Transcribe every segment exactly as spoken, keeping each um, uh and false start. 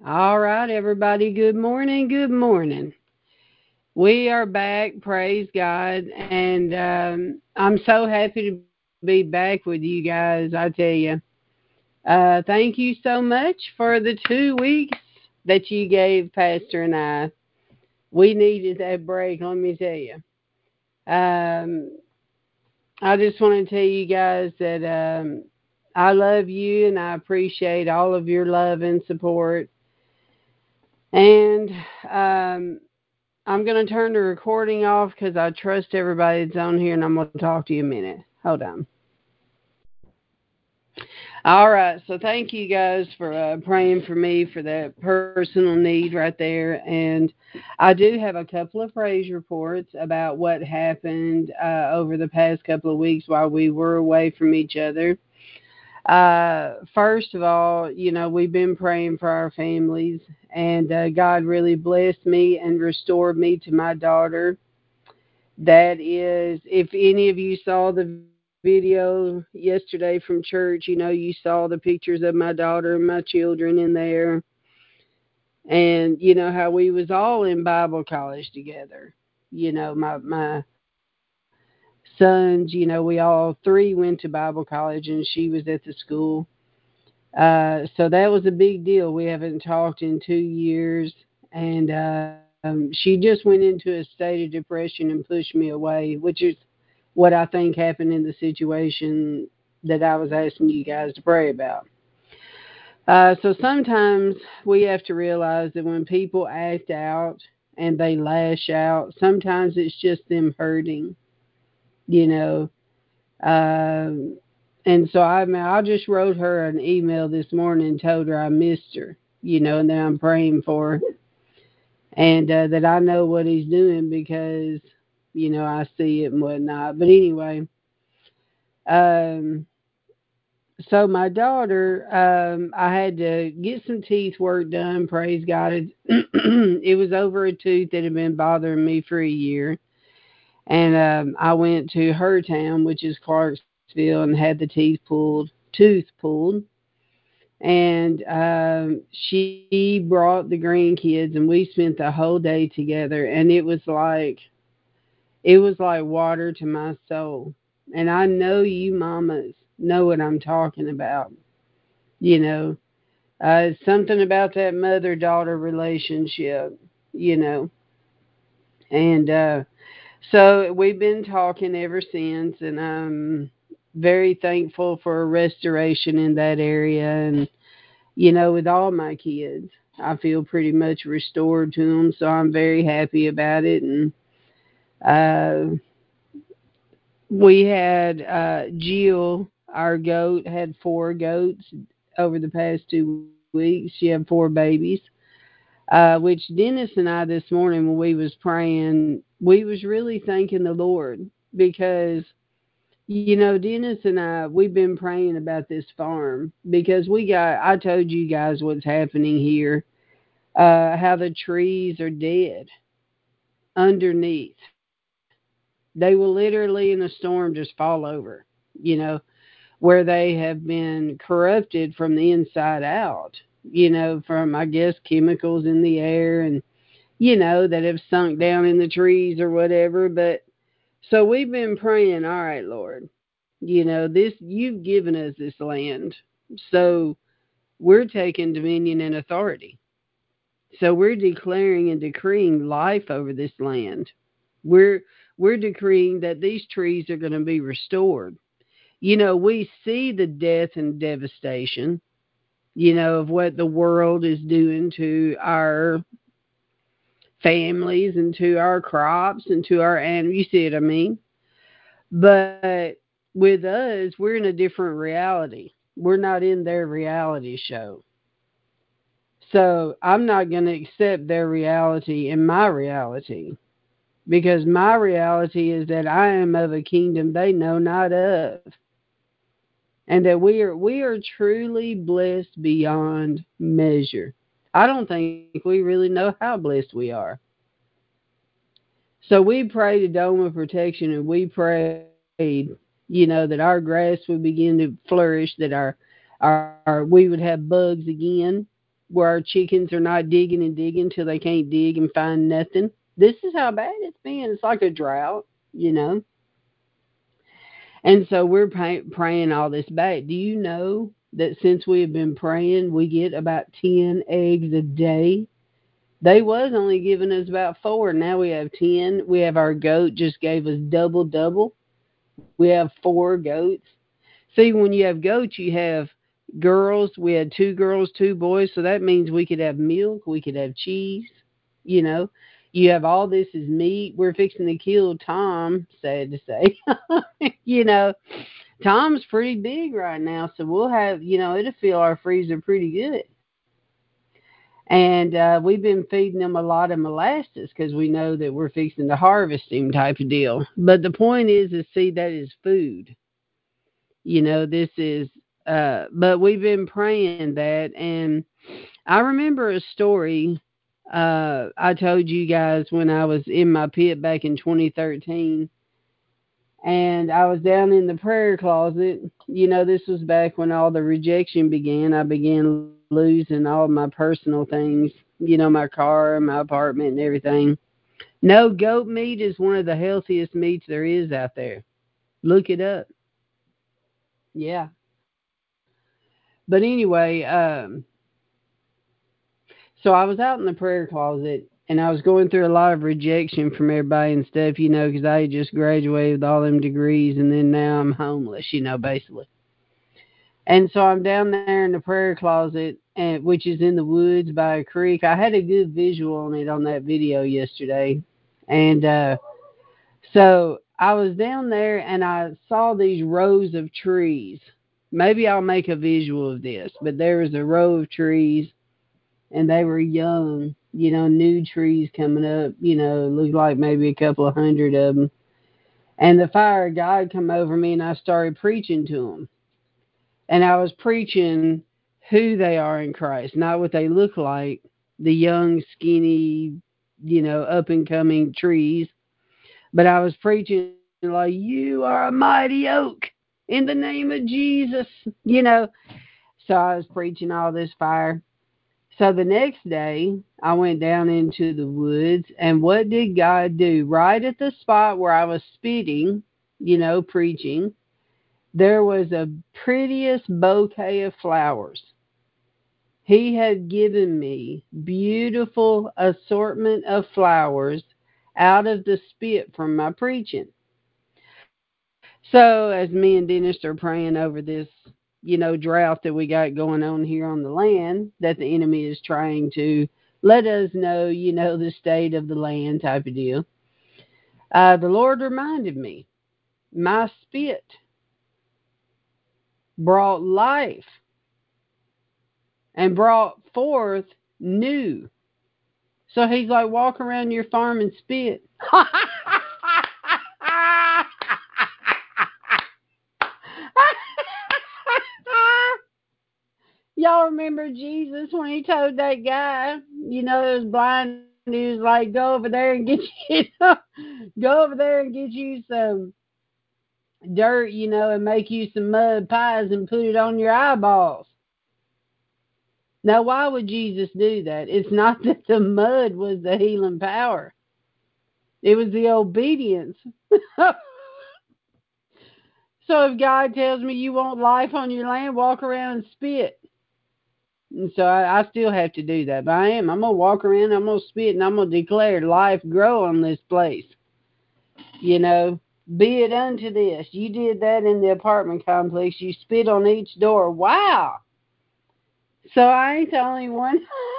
All right, everybody. Good morning. Good morning. We are back. Praise God. And um, I'm so happy to be back with you guys. I tell you. Uh, thank you so much for the two weeks that you gave Pastor and I. We needed that break, let me tell you. Um, I just want to tell you guys that um, I love you and I appreciate all of your love and support. And um, I'm going to turn the recording off because I trust everybody that's on here and I'm going to talk to you a minute. Hold on. All right. So thank you guys for uh, praying for me for that personal need right there. And I do have a couple of praise reports about what happened uh, over the past couple of weeks while we were away from each other. Uh, first of all, you know, we've been praying for our families, and uh, God really blessed me and restored me to my daughter. That is, if any of you saw the video yesterday from church, you know, you saw the pictures of my daughter and my children in there, and you know how we was all in Bible college together. You know, my my sons, you know, we all three went to Bible college, and she was at the school. Uh, so that was a big deal. We haven't talked in two years, and um, she just went into a state of depression and pushed me away, which is what I think happened in the situation that I was asking you guys to pray about. Uh, so sometimes we have to realize that when people act out and they lash out, sometimes it's just them hurting, you know. Um, and so I mean, I just wrote her an email this morning and told her I missed her, you know, and that I'm praying for her and uh, that I know what he's doing because, you know, I see it and whatnot. But anyway, um, so my daughter, um, I had to get some teeth work done. Praise God, it, it was over a tooth that had been bothering me for a year, and um, I went to her town, which is Clarksville, and had the teeth pulled, tooth pulled. And um, she brought the grandkids, and we spent the whole day together. And it was like it was like water to my soul. And I know you mamas know what I'm talking about. You know, uh, something about that mother daughter relationship. You know, and uh, so we've been talking ever since, and I'm very thankful for a restoration in that area. And you know, with all my kids, I feel pretty much restored to them, so I'm very happy about it. And uh, we had uh, Jill, our goat, had four goats over the past two weeks. She had four babies, uh, which Dennis and I this morning when we was praying, we was really thanking the Lord because you know, Dennis and I, we've been praying about this farm because we got, I told you guys what's happening here, uh, how the trees are dead underneath. They will literally in a storm just fall over, you know, where they have been corrupted from the inside out, you know, from, I guess, chemicals in the air and, you know, that have sunk down in the trees or whatever. But so we've been praying, all right, Lord, you know, this, you've given us this land. So we're taking dominion and authority. So we're declaring and decreeing life over this land. We're we're decreeing that these trees are going to be restored. You know, we see the death and devastation, you know, of what the world is doing to our families and to our crops and to our animals. You see what I mean? But with us, we're in a different reality. We're not in their reality show. So I'm not going to accept their reality in my reality because my reality is that I am of a kingdom they know not of, and that we are we are truly blessed beyond measure. I don't think we really know how blessed we are. So we prayed a dome of protection, and we prayed, you know, that our grass would begin to flourish, that our our we would have bugs again, where our chickens are not digging and digging till they can't dig and find nothing. This is how bad it's been. It's like a drought, you know. And so we're pray- praying all this back. Do you know that since we have been praying, we get about ten eggs a day? They was only giving us about four. Now we have ten. We have our goat just gave us double double. We have four goats. See, when you have goats, you have girls. We had two girls, two boys. So that means we could have milk. We could have cheese. You know, you have all this as meat. We're fixing to kill Tom, sad to say. you know, Tom's pretty big right now. So we'll have, you know, it'll fill our freezer pretty good. And uh, we've been feeding them a lot of molasses because we know that we're fixing to harvest him type of deal. But the point is, is see, that is food. You know, this is, uh, but we've been praying that. And I remember a story uh, I told you guys when I was in my pit back in twenty thirteen. And I was down in the prayer closet. You know, this was back when all the rejection began. I began losing all my personal things, you know, my car, my apartment, and everything. No, goat meat is one of the healthiest meats there is out there. Look it up. Yeah. But anyway, um, so I was out in the prayer closet and I was going through a lot of rejection from everybody and stuff, you know, because I had just graduated with all them degrees and then now I'm homeless, you know, basically. And so I'm down there in the prayer closet, and which is in the woods by a creek. I had a good visual on it on that video yesterday. And uh, so I was down there and I saw these rows of trees. Maybe I'll make a visual of this, but there was a row of trees and they were young, you know, new trees coming up, you know, looked like maybe a couple of hundred of them. And the fire of God come over me and I started preaching to them. And I was preaching who they are in Christ, not what they look like, the young, skinny, you know, up and coming trees. But I was preaching like, you are a mighty oak in the name of Jesus, you know. So I was preaching all this fire. So the next day, I went down into the woods, and what did God do? Right at the spot where I was spitting, you know, preaching, there was a prettiest bouquet of flowers. He had given me beautiful assortment of flowers out of the spit from my preaching. So as me and Dennis are praying over this, you know, drought that we got going on here on the land, that the enemy is trying to let us know, you know, the state of the land type of deal. Uh, the Lord reminded me, my spit brought life and brought forth new. So he's like, walk around your farm and spit. Y'all remember Jesus when he told that guy, you know, that was blind, he was like, go over there and get you, go over there and get you some dirt, you know, and make you some mud pies and put it on your eyeballs. Now, why would Jesus do that? It's not that the mud was the healing power. It was the obedience. So if God tells me you want life on your land, walk around and spit. And so I, I still have to do that. But I am. I'm going to walk around, I'm going to spit, and I'm going to declare life grow on this place. You know, be it unto this. You did that in the apartment complex. You spit on each door. Wow. So I ain't the only one.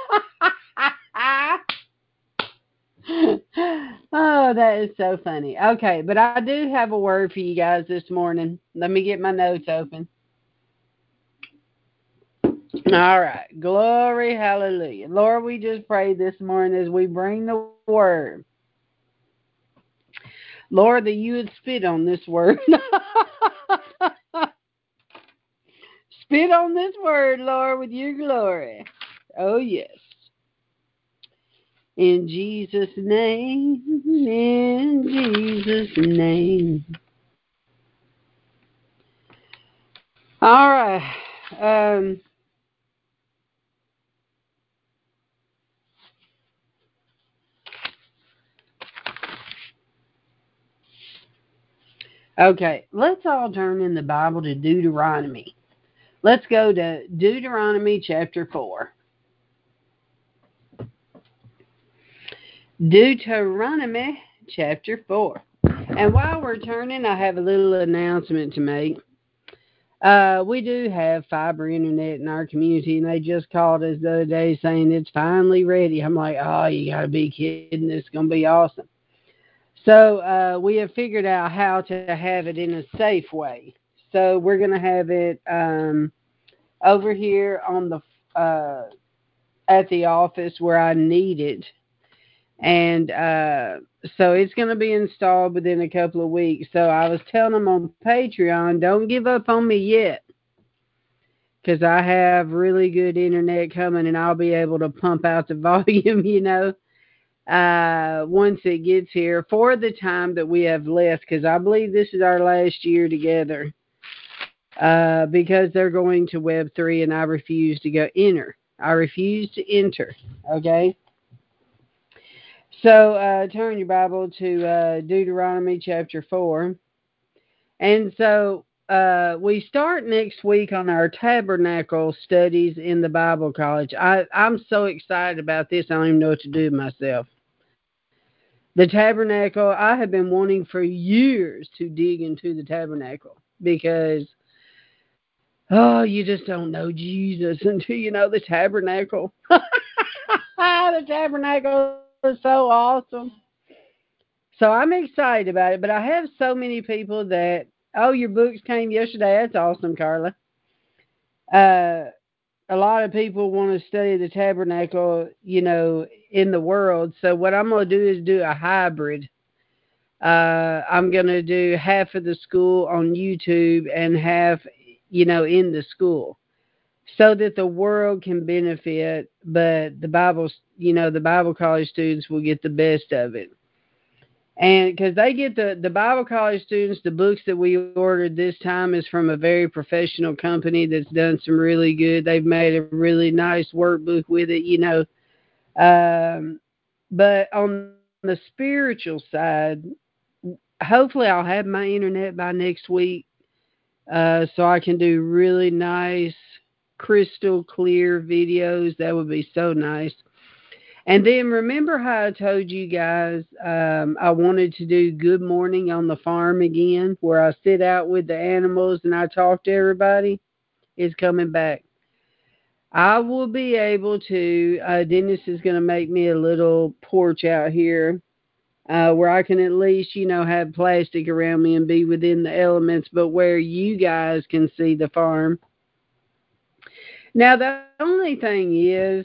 Oh, that is so funny. Okay, but I do have a word for you guys this morning. Let me get my notes open. All right. Glory, hallelujah. Lord, we just pray this morning as we bring the word. Lord, that you would spit on this word. Spit on this word, Lord, with your glory. Oh, yes. In Jesus' name, in Jesus' name. All right. Um, Okay, let's all turn in the Bible to Deuteronomy. Let's go to Deuteronomy chapter four. Deuteronomy chapter four. And while we're turning, I have a little announcement to make. Uh, we do have fiber internet in our community, and they just called us the other day saying it's finally ready. I'm like, oh, you got to be kidding. It's going to be awesome. So uh, we have figured out how to have it in a safe way. So we're going to have it um, over here on the uh, at the office where I need it. And uh, so it's going to be installed within a couple of weeks. So I was telling them on Patreon, don't give up on me yet, because I have really good internet coming and I'll be able to pump out the volume, you know, uh, once it gets here for the time that we have left, because I believe this is our last year together, uh, because they're going to Web three and I refuse to go enter. I refuse to enter, okay? So uh, turn your Bible to uh, Deuteronomy chapter four. And so uh, we start next week on our tabernacle studies in the Bible College. I, I'm so excited about this, I don't even know what to do with myself. The tabernacle, I have been wanting for years to dig into the tabernacle because, oh, you just don't know Jesus until you know the tabernacle. The tabernacle is so awesome. So I'm excited about it, but I have so many people that, oh, your books came yesterday. That's awesome, Carla. Uh, a lot of people want to study the tabernacle, you know, in the world. So what I'm going to do is do a hybrid. Uh, I'm going to do half of the school on YouTube and half, you know, in the school, so that the world can benefit, but the Bible, you know, the Bible college students will get the best of it. And because they get the, the Bible college students, the books that we ordered this time is from a very professional company that's done some really good. They've made a really nice workbook with it, you know. Um, but on the spiritual side, hopefully I'll have my internet by next week, uh, so I can do really nice, crystal clear videos. That would be so nice. And then remember how I told you guys um, I wanted to do Good Morning on the Farm again, where I sit out with the animals and I talk to everybody? It's coming back. I will be able to, uh, Dennis is going to make me a little porch out here uh, where I can at least, you know, have plastic around me and be within the elements, but where you guys can see the farm. Now, the only thing is,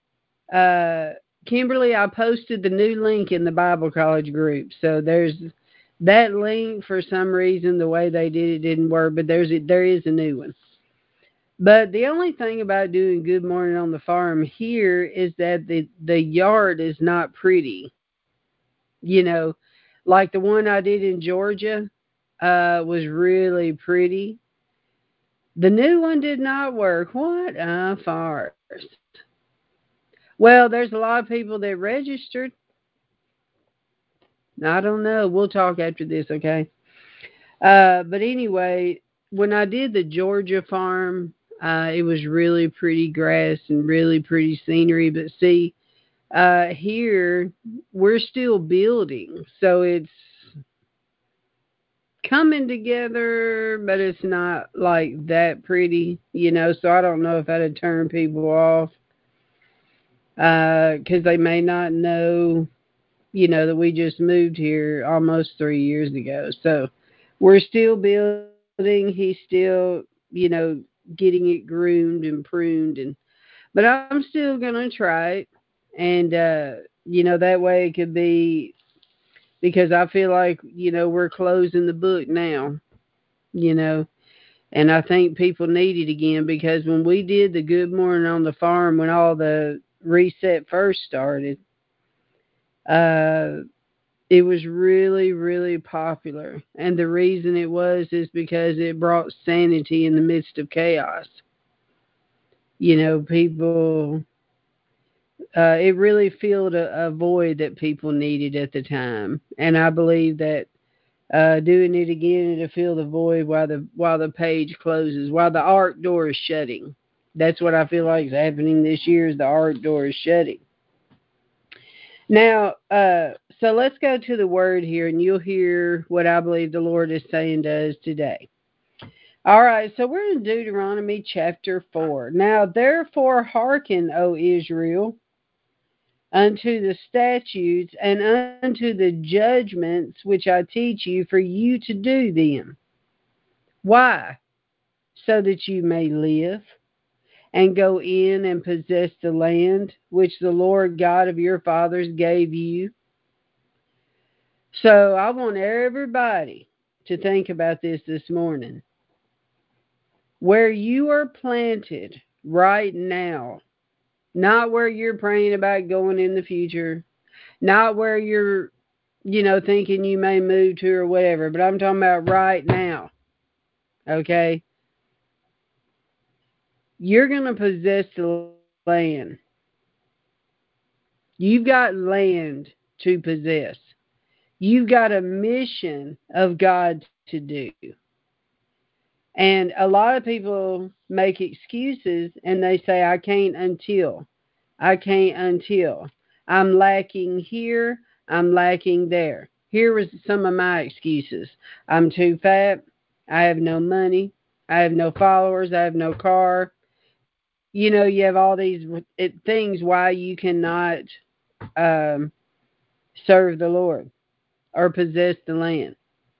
uh, Kimberly, I posted the new link in the Bible College group. So there's that link. For some reason, the way they did it didn't work, but there's a, there is a new one. But the only thing about doing Good Morning on the Farm here is that the the yard is not pretty. You know, like the one I did in Georgia uh, was really pretty. The new one did not work. What a farce. Well, there's a lot of people that registered. I don't know. We'll talk after this, okay? Uh, but anyway, when I did the Georgia farm, uh, it was really pretty grass and really pretty scenery. But see, uh, here we're still building, so it's coming together, but it's not like that pretty, you know. So I don't know if that'd turn people off because uh, they may not know, you know, that we just moved here almost three years ago. So we're still building. He's still, you know, getting it groomed and pruned, and but I'm still gonna try it, and uh, you know, that way it could be, because I feel like, you know, we're closing the book now, you know, and I think people need it again, because when we did the Good Morning on the Farm, when all the reset first started, uh it was really, really popular. And the reason it was is because it brought sanity in the midst of chaos. You know, people, uh, it really filled a, a void that people needed at the time. And I believe that uh, doing it again to fill the void while the while the page closes, while the ark door is shutting. That's what I feel like is happening this year. Is the ark door is shutting. Now, uh, so let's go to the word here, and you'll hear what I believe the Lord is saying to us today. All right, so we're in Deuteronomy chapter four. Now, therefore, hearken, O Israel, unto the statutes and unto the judgments which I teach you, for you to do them. Why? So that you may live and go in and possess the land which the Lord God of your fathers gave you. So I want everybody to think about this this morning. Where you are planted right now, not where you're praying about going in the future, not where you're, you know, thinking you may move to or whatever, but I'm talking about right now, okay? You're going to possess the land. You've got land to possess. You've got a mission of God to do. And a lot of people make excuses and they say, I can't until. I can't until. I'm lacking here. I'm lacking there. Here was some of my excuses. I'm too fat. I have no money. I have no followers. I have no car. You know, you have all these things why you cannot um, serve the Lord or possess the land.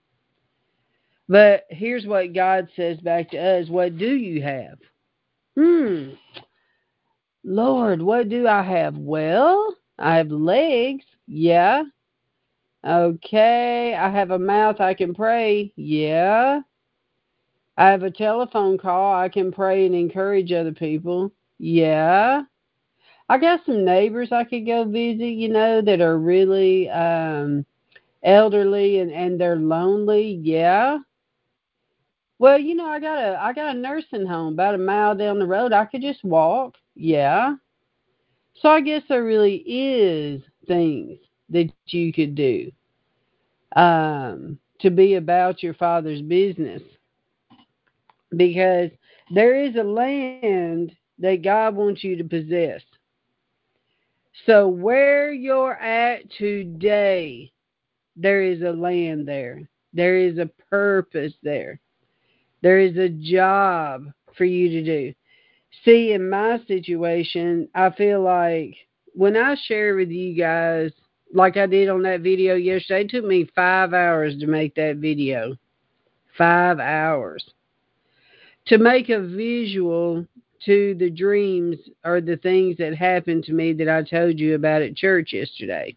But here's what God says back to us. What do you have? Hmm. Lord, what do I have? Well, I have legs. Yeah. Okay. I have a mouth. I can pray. Yeah. I have a telephone call. I can pray and encourage other people. Yeah. I got some neighbors I could go visit, you know, that are really um, elderly and, and they're lonely. Yeah. Well, you know, I got a I got a nursing home about a mile down the road. I could just walk. Yeah. So I guess there really is things that you could do um, to be about your Father's business, because there is a land that God wants you to possess. So where you're at today, there is a land there. There is a purpose there. There is a job for you to do. See, in my situation, I feel like when I share with you guys, like I did on that video yesterday, it took me five hours to make that video. Five hours. To make a visual to the dreams or the things that happened to me that I told you about at church yesterday.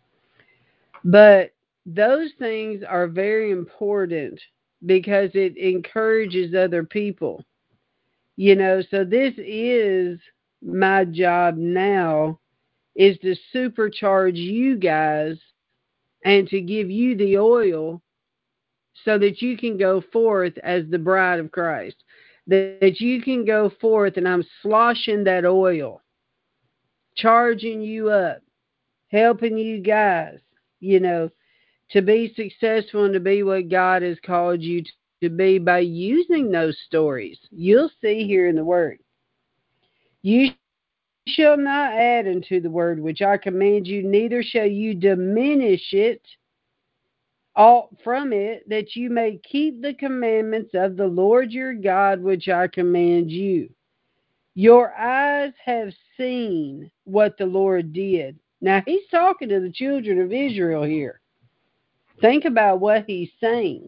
But those things are very important because it encourages other people. You know, so this is my job now, is to supercharge you guys and to give you the oil so that you can go forth as the bride of Christ. That you can go forth, and I'm sloshing that oil, charging you up, helping you guys, you know, to be successful and to be what God has called you to be by using those stories. You'll see here in the Word. You shall not add unto the word which I command you, neither shall you diminish it aught from it, that you may keep the commandments of the Lord your God which I command you. Your eyes have seen what the Lord did. Now he's talking to the children of Israel here. Think about what he's saying.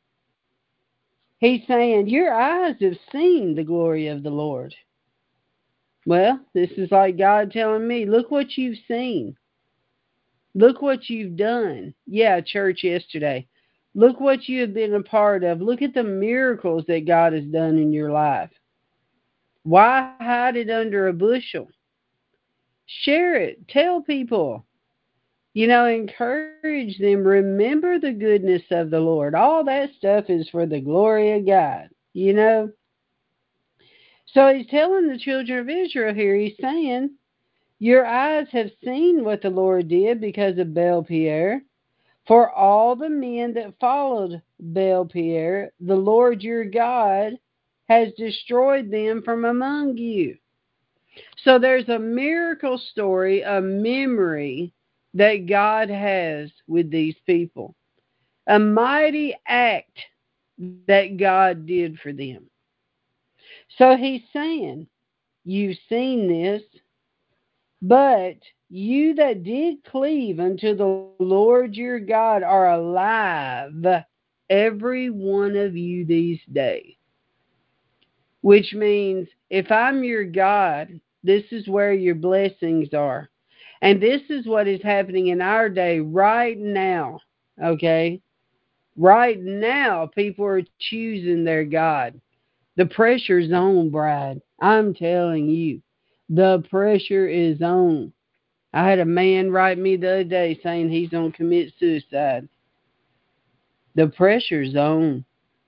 He's saying, your eyes have seen the glory of the Lord. Well, this is like God telling me, look what you've seen. Look what you've done. Yeah, church yesterday. Look what you have been a part of. Look at the miracles that God has done in your life. Why hide it under a bushel? Share it. Tell people. You know, encourage them. Remember the goodness of the Lord. All that stuff is for the glory of God. You know? So he's telling the children of Israel here, he's saying, your eyes have seen what the Lord did because of Baal Peor. For all the men that followed Baal-peor, the Lord your God has destroyed them from among you. So there's a miracle story, a memory that God has with these people, a mighty act that God did for them. So he's saying, you've seen this, but you that did cleave unto the Lord your God are alive, every one of you these days. Which means, if I'm your God, this is where your blessings are. And this is what is happening in our day right now, okay? Right now, people are choosing their God. The pressure's on, Bride. I'm telling you, the pressure is on. I had a man write me the other day saying he's going to commit suicide. The pressure's on.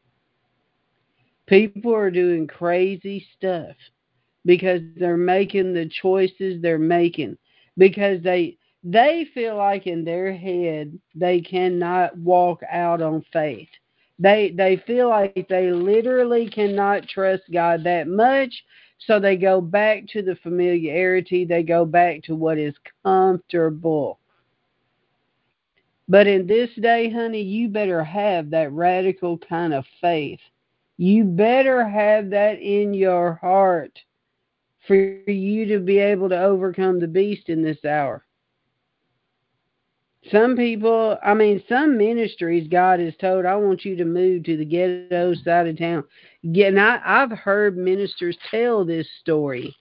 People are doing crazy stuff because they're making the choices they're making, because they they feel like in their head they cannot walk out on faith. They they feel like they literally cannot trust God that much, so they go back to the familiarity, they go back to what is comfortable. But in this day, honey, you better have that radical kind of faith. You better have that in your heart for you to be able to overcome the beast in this hour. Some people, I mean, some ministries, God has told, I want you to move to the ghetto side of town. Yeah, and I, I've heard ministers tell this story.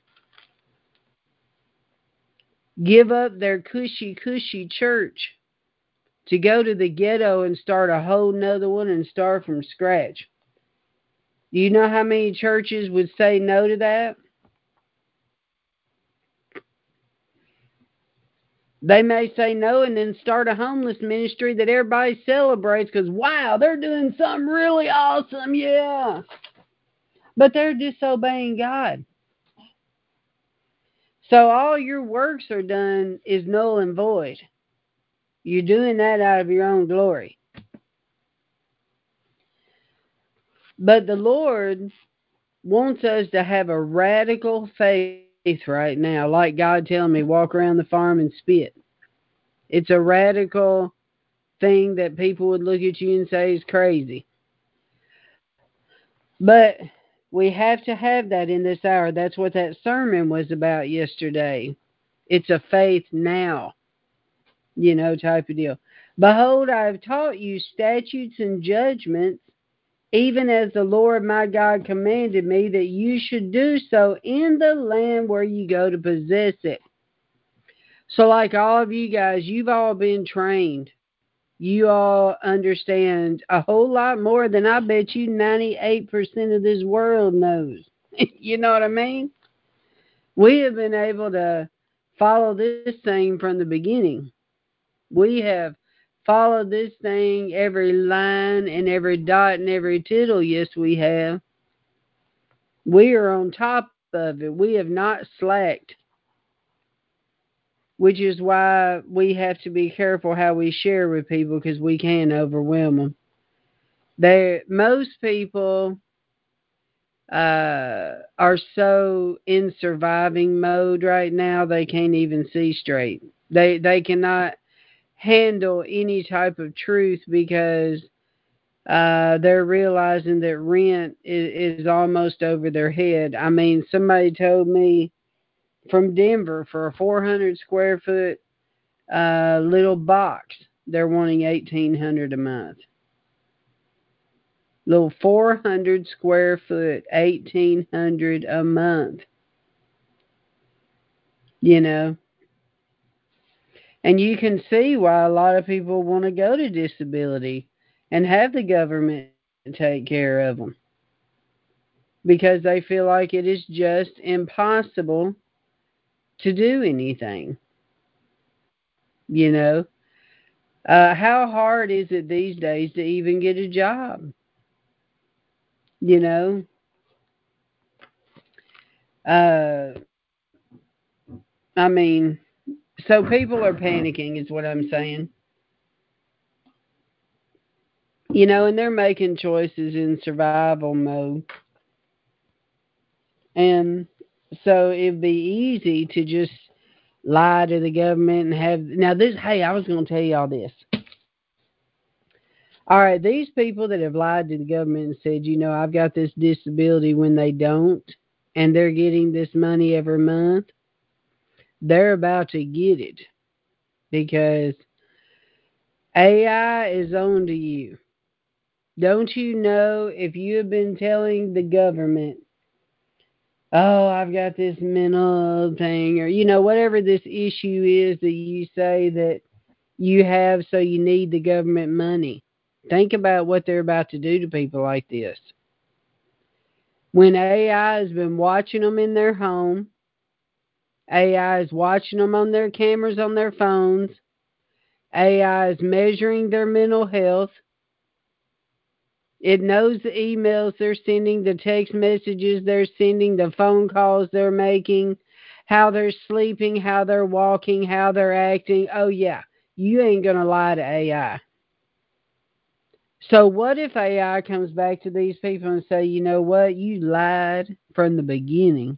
Give up their cushy, cushy church to go to the ghetto and start a whole nother one and start from scratch. Do you know how many churches would say no to that? They may say no and then start a homeless ministry that everybody celebrates because, wow, they're doing something really awesome, yeah. But they're disobeying God. So all your works are done is null and void. You're doing that out of your own glory. But the Lord wants us to have a radical faith right now, like God telling me, walk around the farm and spit. It's a radical thing that people would look at you and say is crazy. But we have to have that in this hour. That's what that sermon was about yesterday. It's a faith now, you know, type of deal. Behold, I have taught you statutes and judgments, even as the Lord my God commanded me, that you should do so in the land where you go to possess it. So like all of you guys, you've all been trained. You all understand a whole lot more than I bet you ninety-eight percent of this world knows. You know what I mean? We have been able to follow this thing from the beginning. We have followed this thing, every line and every dot and every tittle. Yes, we have. We are on top of it. We have not slacked, which is why we have to be careful how we share with people because we can overwhelm them. They, most people uh, are so in surviving mode right now they can't even see straight. They they cannot handle any type of truth because uh, they're realizing that rent is, is almost over their head. I mean, somebody told me from Denver for a four hundred square foot uh, little box, they're wanting eighteen hundred dollars a month. Little four hundred square foot, eighteen hundred dollars a month. You know, and you can see why a lot of people want to go to disability and have the government take care of them because they feel like it is just impossible to do anything. You know, uh, how hard is it these days to even get a job? You know, uh, I mean, so people are panicking, is what I'm saying. You know, and they're making choices in survival mode. And so it'd be easy to just lie to the government and have. Now, this, hey, I was going to tell you all this. All right, these people that have lied to the government and said, you know, I've got this disability when they don't, and they're getting this money every month, they're about to get it because A I is on to you. Don't you know if you have been telling the government, oh, I've got this mental thing, or, you know, whatever this issue is that you say that you have, so you need the government money. Think about what they're about to do to people like this. When A I has been watching them in their home, A I is watching them on their cameras on their phones, A I is measuring their mental health. It knows the emails they're sending, the text messages they're sending, the phone calls they're making, how they're sleeping, how they're walking, how they're acting. Oh, yeah, you ain't going to lie to A I. So what if A I comes back to these people and say, you know what, you lied from the beginning.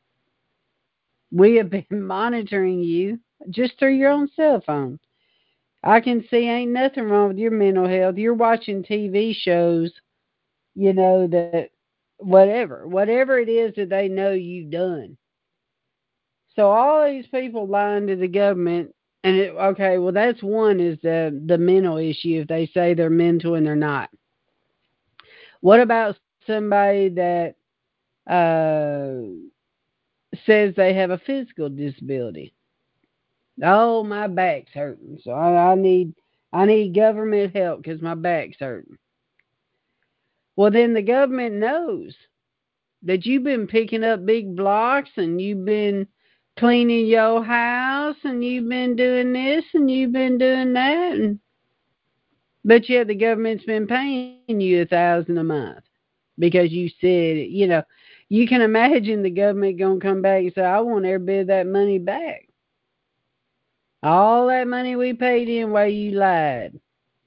We have been monitoring you just through your own cell phone. I can see ain't nothing wrong with your mental health. You're watching T V shows, you know, that whatever, whatever it is that they know you've done. So all these people lying to the government, and it, okay, well that's one is the the mental issue if they say they're mental and they're not. What about somebody that uh, says they have a physical disability? Oh, my back's hurting, so I, I need I need government help because my back's hurting. Well, then the government knows that you've been picking up big blocks and you've been cleaning your house and you've been doing this and you've been doing that, and, but yet the government's been paying you a thousand a month because you said, you know, you can imagine the government gonna come back and say, I want every bit of that money back. All that money we paid in while you lied.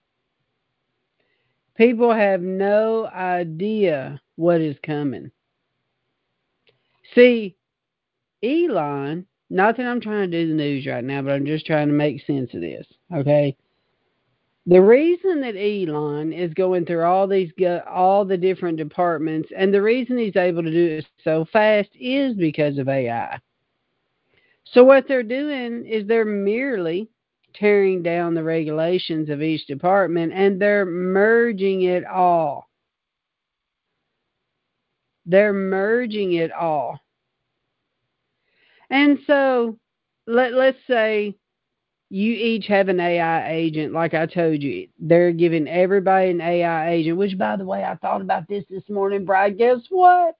People have no idea what is coming. See, Elon, not that I'm trying to do the news right now, but I'm just trying to make sense of this, okay? The reason that Elon is going through all these all the different departments and the reason he's able to do it so fast is because of A I. So what they're doing is they're merely tearing down the regulations of each department and they're merging it all. They're merging it all. And so let let's say you each have an A I agent, like I told you. They're giving everybody an A I agent, which, by the way, I thought about this this morning, Brad. Guess what?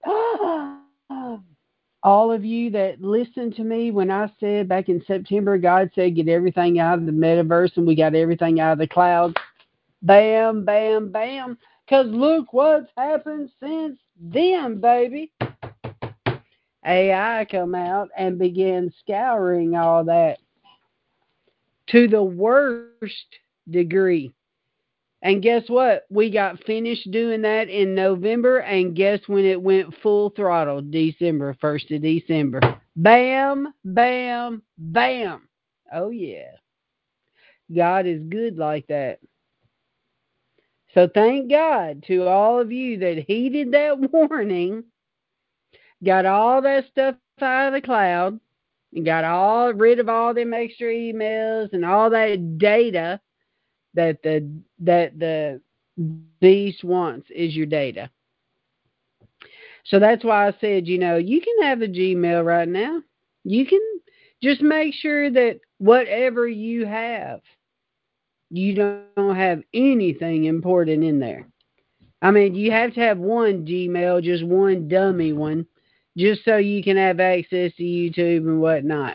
All of you that listened to me when I said back in September, God said, get everything out of the metaverse, and we got everything out of the clouds. Bam, bam, bam. Because look what's happened since then, baby. A I come out and began scouring all that to the worst degree. And guess what? We got finished doing that in November, and guess when it went full throttle? December, first of December. Bam, bam, bam. Oh, yeah. God is good like that. So thank God to all of you that heeded that warning, got all that stuff out of the cloud, and got all rid of all them extra emails and all that data that the that the beast wants is your data. So that's why I said, you know, you can have a Gmail right now. You can just make sure that whatever you have, you don't have anything important in there. I mean, you have to have one Gmail, just one dummy one, just so you can have access to YouTube and whatnot.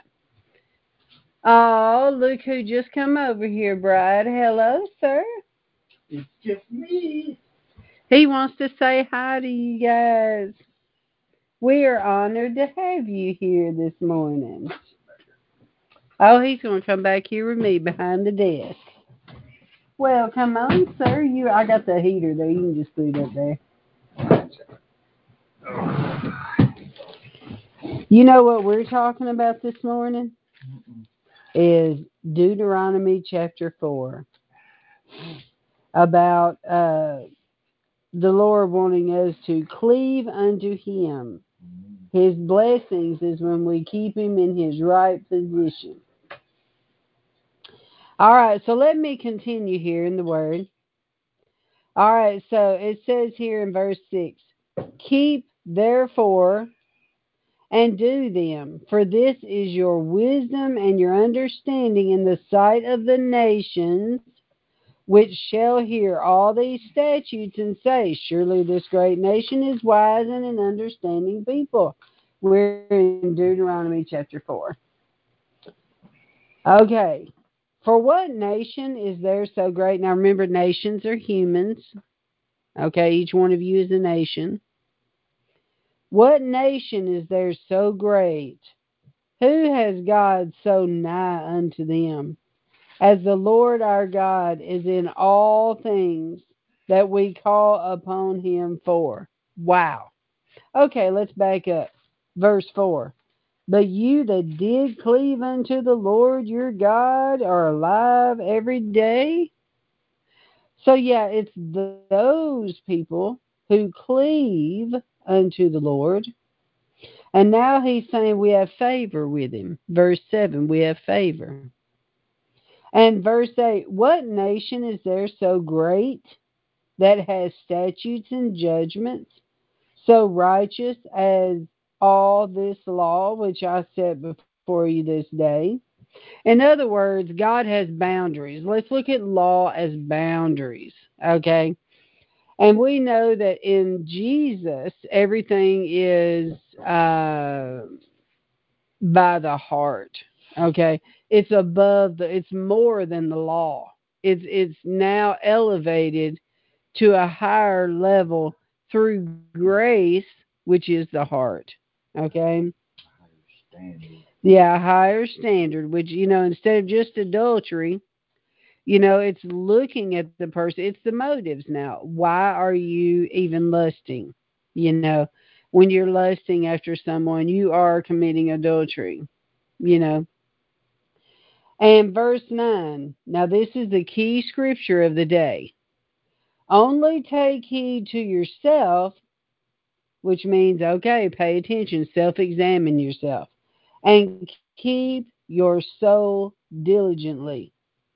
Oh, look who just come over here, Bride. Hello, sir. It's just me. He wants to say hi to you guys. We are honored to have you here this morning. Oh, he's going to come back here with me behind the desk. Well, come on, sir. You, I got the heater there. You can just put it up there. You know what we're talking about this morning? Is Deuteronomy chapter four. About uh, the Lord wanting us to cleave unto Him. His blessings is when we keep Him in His right position. All right, so let me continue here in the Word. All right, so it says here in verse six, keep therefore and do them, for this is your wisdom and your understanding in the sight of the nations, which shall hear all these statutes and say, surely this great nation is wise and an understanding people. We're in Deuteronomy chapter four. Okay. For what nation is there so great? Now remember, nations are humans. Okay, each one of you is a nation. What nation is there so great? Who has God so nigh unto them? As the Lord our God is in all things that we call upon Him for. Wow. Okay, let's back up. Verse four. But you that did cleave unto the Lord your God are alive every day. So yeah, it's those people who cleave unto the Lord. And now he's saying we have favor with him. Verse seven, we have favor. And verse eight, what nation is there so great that has statutes and judgments, so righteous as all this law which I set before you this day? In other words, God has boundaries. Let's look at law as boundaries, okay? And we know that in Jesus, everything is uh, by the heart, okay? It's above the, it's more than the law. It's, it's now elevated to a higher level through grace, which is the heart, okay? Yeah, a higher standard, which, you know, instead of just adultery, you know, it's looking at the person. It's the motives now. Why are you even lusting? You know, when you're lusting after someone, you are committing adultery, you know. And verse nine, now this is the key scripture of the day. Only take heed to yourself, which means, okay, pay attention, self-examine yourself, and keep your soul diligently,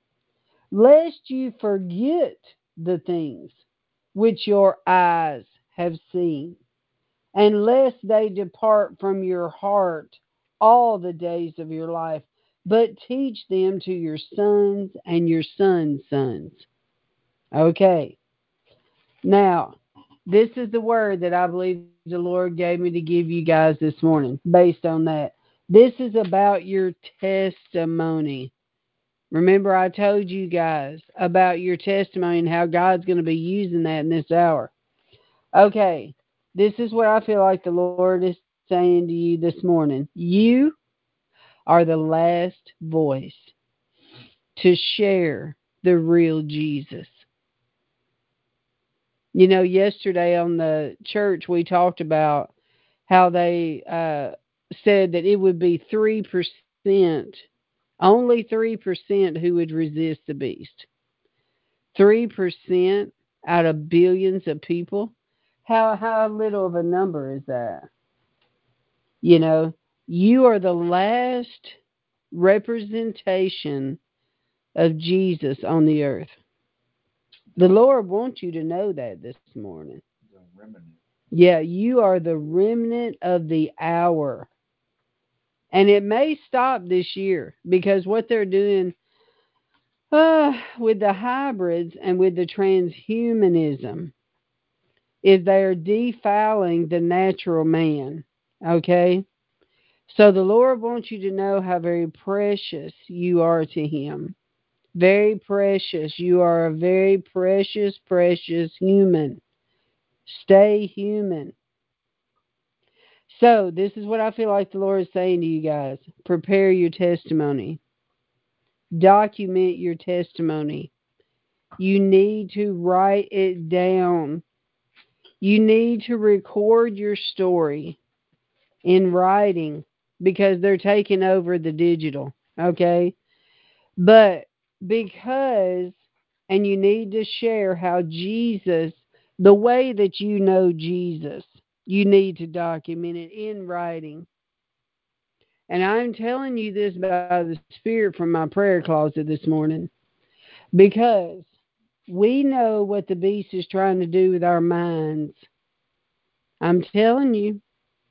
lest you forget the things which your eyes have seen, and lest they depart from your heart all the days of your life, but teach them to your sons and your sons' sons. Okay. Now, this is the word that I believe the Lord gave me to give you guys this morning based on that. This is about your testimony. Remember, I told you guys about your testimony and how God's going to be using that in this hour. Okay, this is what I feel like the Lord is saying to you this morning. You are the last voice to share the real Jesus. You know, yesterday on the church, we talked about how they uh, said that it would be three percent, only three percent who would resist the beast. three percent out of billions of people. How, how little of a number is that? You know, you are the last representation of Jesus on the earth. The Lord wants you to know that this morning. Yeah, you are the remnant of the hour. And it may stop this year because what they're doing uh, with the hybrids and with the transhumanism is they are defiling the natural man. Okay? So the Lord wants you to know how very precious you are to Him. Very precious. You are a very precious, precious human. Stay human. So, this is what I feel like the Lord is saying to you guys. Prepare your testimony. Document your testimony. You need to write it down. You need to record your story in writing because they're taking over the digital. Okay? But because, and you need to share how Jesus, the way that you know Jesus, you need to document it in writing. And I'm telling you this by the Spirit from my prayer closet this morning because we know what the beast is trying to do with our minds. I'm telling you,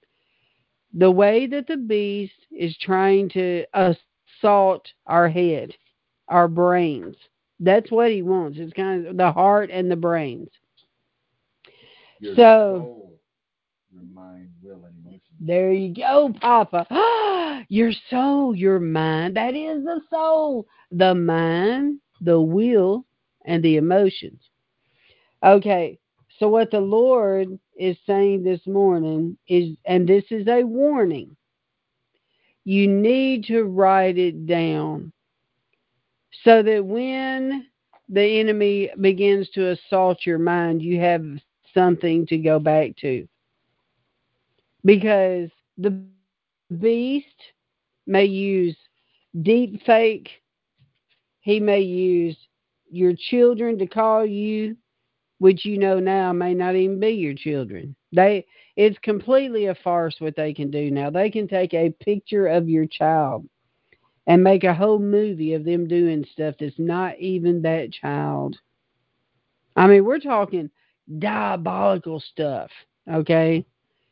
the way that the beast is trying to assault our head, our brains. That's what he wants. It's kind of the heart and the brains. Your So soul, your mind, will, and emotions. there you go, Papa. Your soul, your mind. That is the soul. The mind, the will, and the emotions. Okay. So what the Lord is saying this morning is, and this is a warning, you need to write it down so that when the enemy begins to assault your mind, you have something to go back to. Because the beast may use deep fake, he may use your children to call you, which you know now may not even be your children. They it's completely a farce what they can do now. They can take a picture of your child and make a whole movie of them doing stuff that's not even that child. I mean, we're talking diabolical stuff, okay?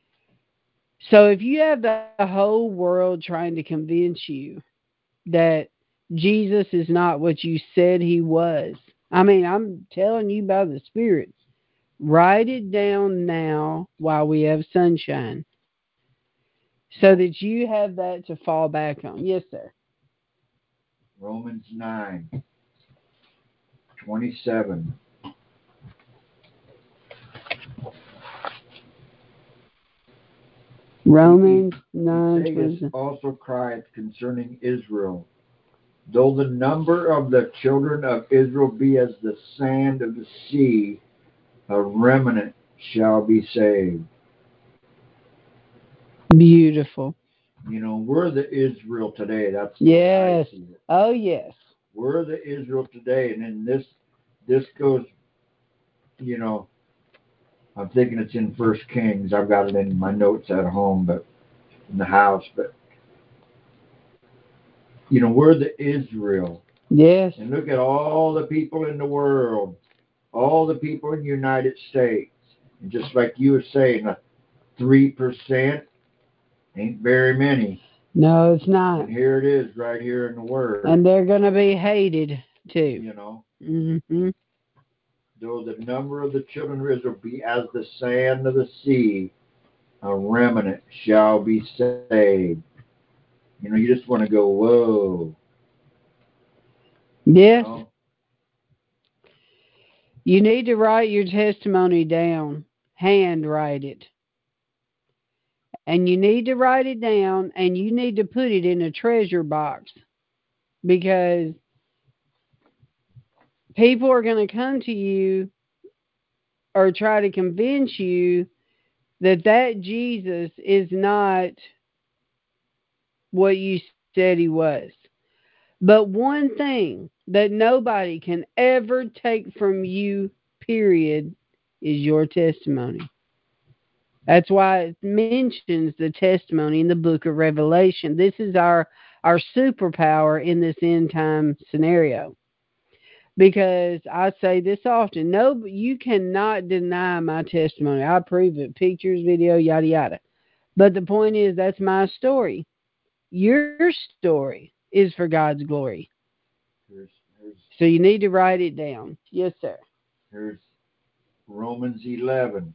So if you have the whole world trying to convince you that Jesus is not what you said he was, I mean, I'm telling you by the Spirit, write it down now while we have sunshine so that you have that to fall back on. Yes, sir. Romans nine twenty-seven. Romans nine Esaias twenty. also cried concerning Israel, though the number of the children of Israel be as the sand of the sea, a remnant shall be saved. Beautiful. You know, we're the Israel today. That's Yes. the way I see it. Oh, yes. We're the Israel today, and then this this goes. You know, I'm thinking it's in First Kings. I've got it in my notes at home, but in the house. But you know, we're the Israel. Yes. And look at all the people in the world, all the people in the United States. And just like you were saying, three percent ain't very many. No, it's not. And here it is right here in the Word. And they're going to be hated too. You know, Mm-hmm. though the number of the children of Israel be as the sand of the sea, a remnant shall be saved. You know, you just want to go, whoa. Yes. You know? You need to write your testimony down, handwrite it. And you need to write it down and you need to put it in a treasure box because people are going to come to you or try to convince you that that Jesus is not what you said he was. But one thing that nobody can ever take from you, period, is your testimony. That's why it mentions the testimony in the book of Revelation. This is our our superpower in this end time scenario. Because I say this often, no, you cannot deny my testimony. I prove it, pictures, video, yada yada. But the point is, that's my story. Your story is for God's glory. Here's, here's, So you need to write it down. Yes, sir. here's Romans eleven.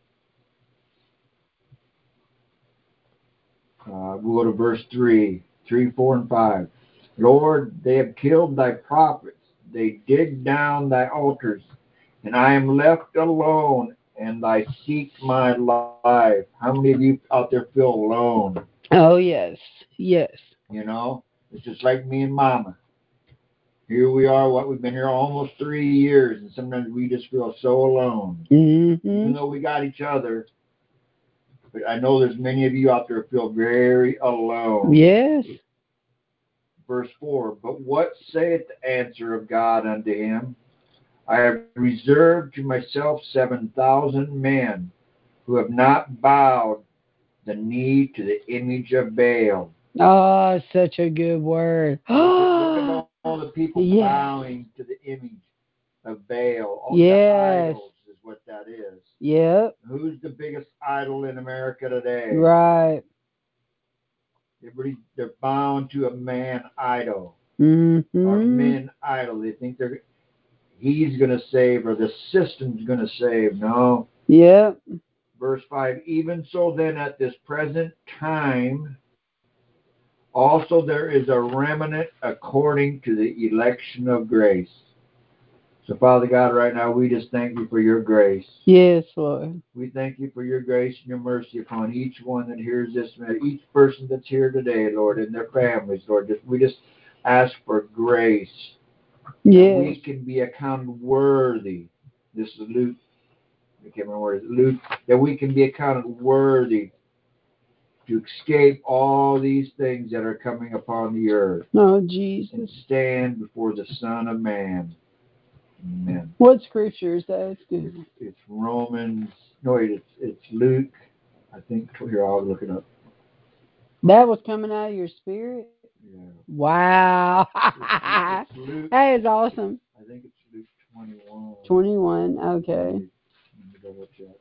Uh, we'll go to verse three, three, four, and five. Lord, they have killed thy prophets. They dig down thy altars, and I am left alone, and I seek my life. How many of you out there feel alone? Oh, yes. Yes. You know, it's just like me and Mama. Here we are, what we've been here almost three years, and sometimes we just feel so alone. Mm-hmm. Even though we got each other, but I know there's many of you out there who feel very alone. Yes. Verse four, but what saith the answer of God unto him? I have reserved to myself seven thousand men who have not bowed the knee to the image of Baal. Oh, such a good word. Look at, look at all the people Yes. bowing to the image of Baal. All Yes. the idols is what that is. Yep. Who's the biggest idol in America today? Right. Everybody, they're bound to a man idol. Mm-hmm. Or men idol. They think they're he's going to save or the system's going to save. No. Yep. Verse five, even so then at this present time, also there is a remnant according to the election of grace. So Father God, right now we just thank you for your grace. Yes, Lord. We thank you for your grace and your mercy upon each one that hears this, each person that's here today, Lord, and their families, Lord. Just, we just ask for grace. Yes. That we can be accounted worthy. This is Luke. I can't remember where it is. Luke. That we can be accounted worthy to escape all these things that are coming upon the earth. Oh, Jesus. And stand before the Son of Man. Amen. What scripture is that? It's good. It's, it's Romans. No, wait, it's, it's Luke. I think. Here, I'll look it up. That was coming out of your spirit? Yeah. Wow. It's, it's Luke. That is awesome. I think it's Luke twenty-one. twenty-one, okay. Let me, let me double check.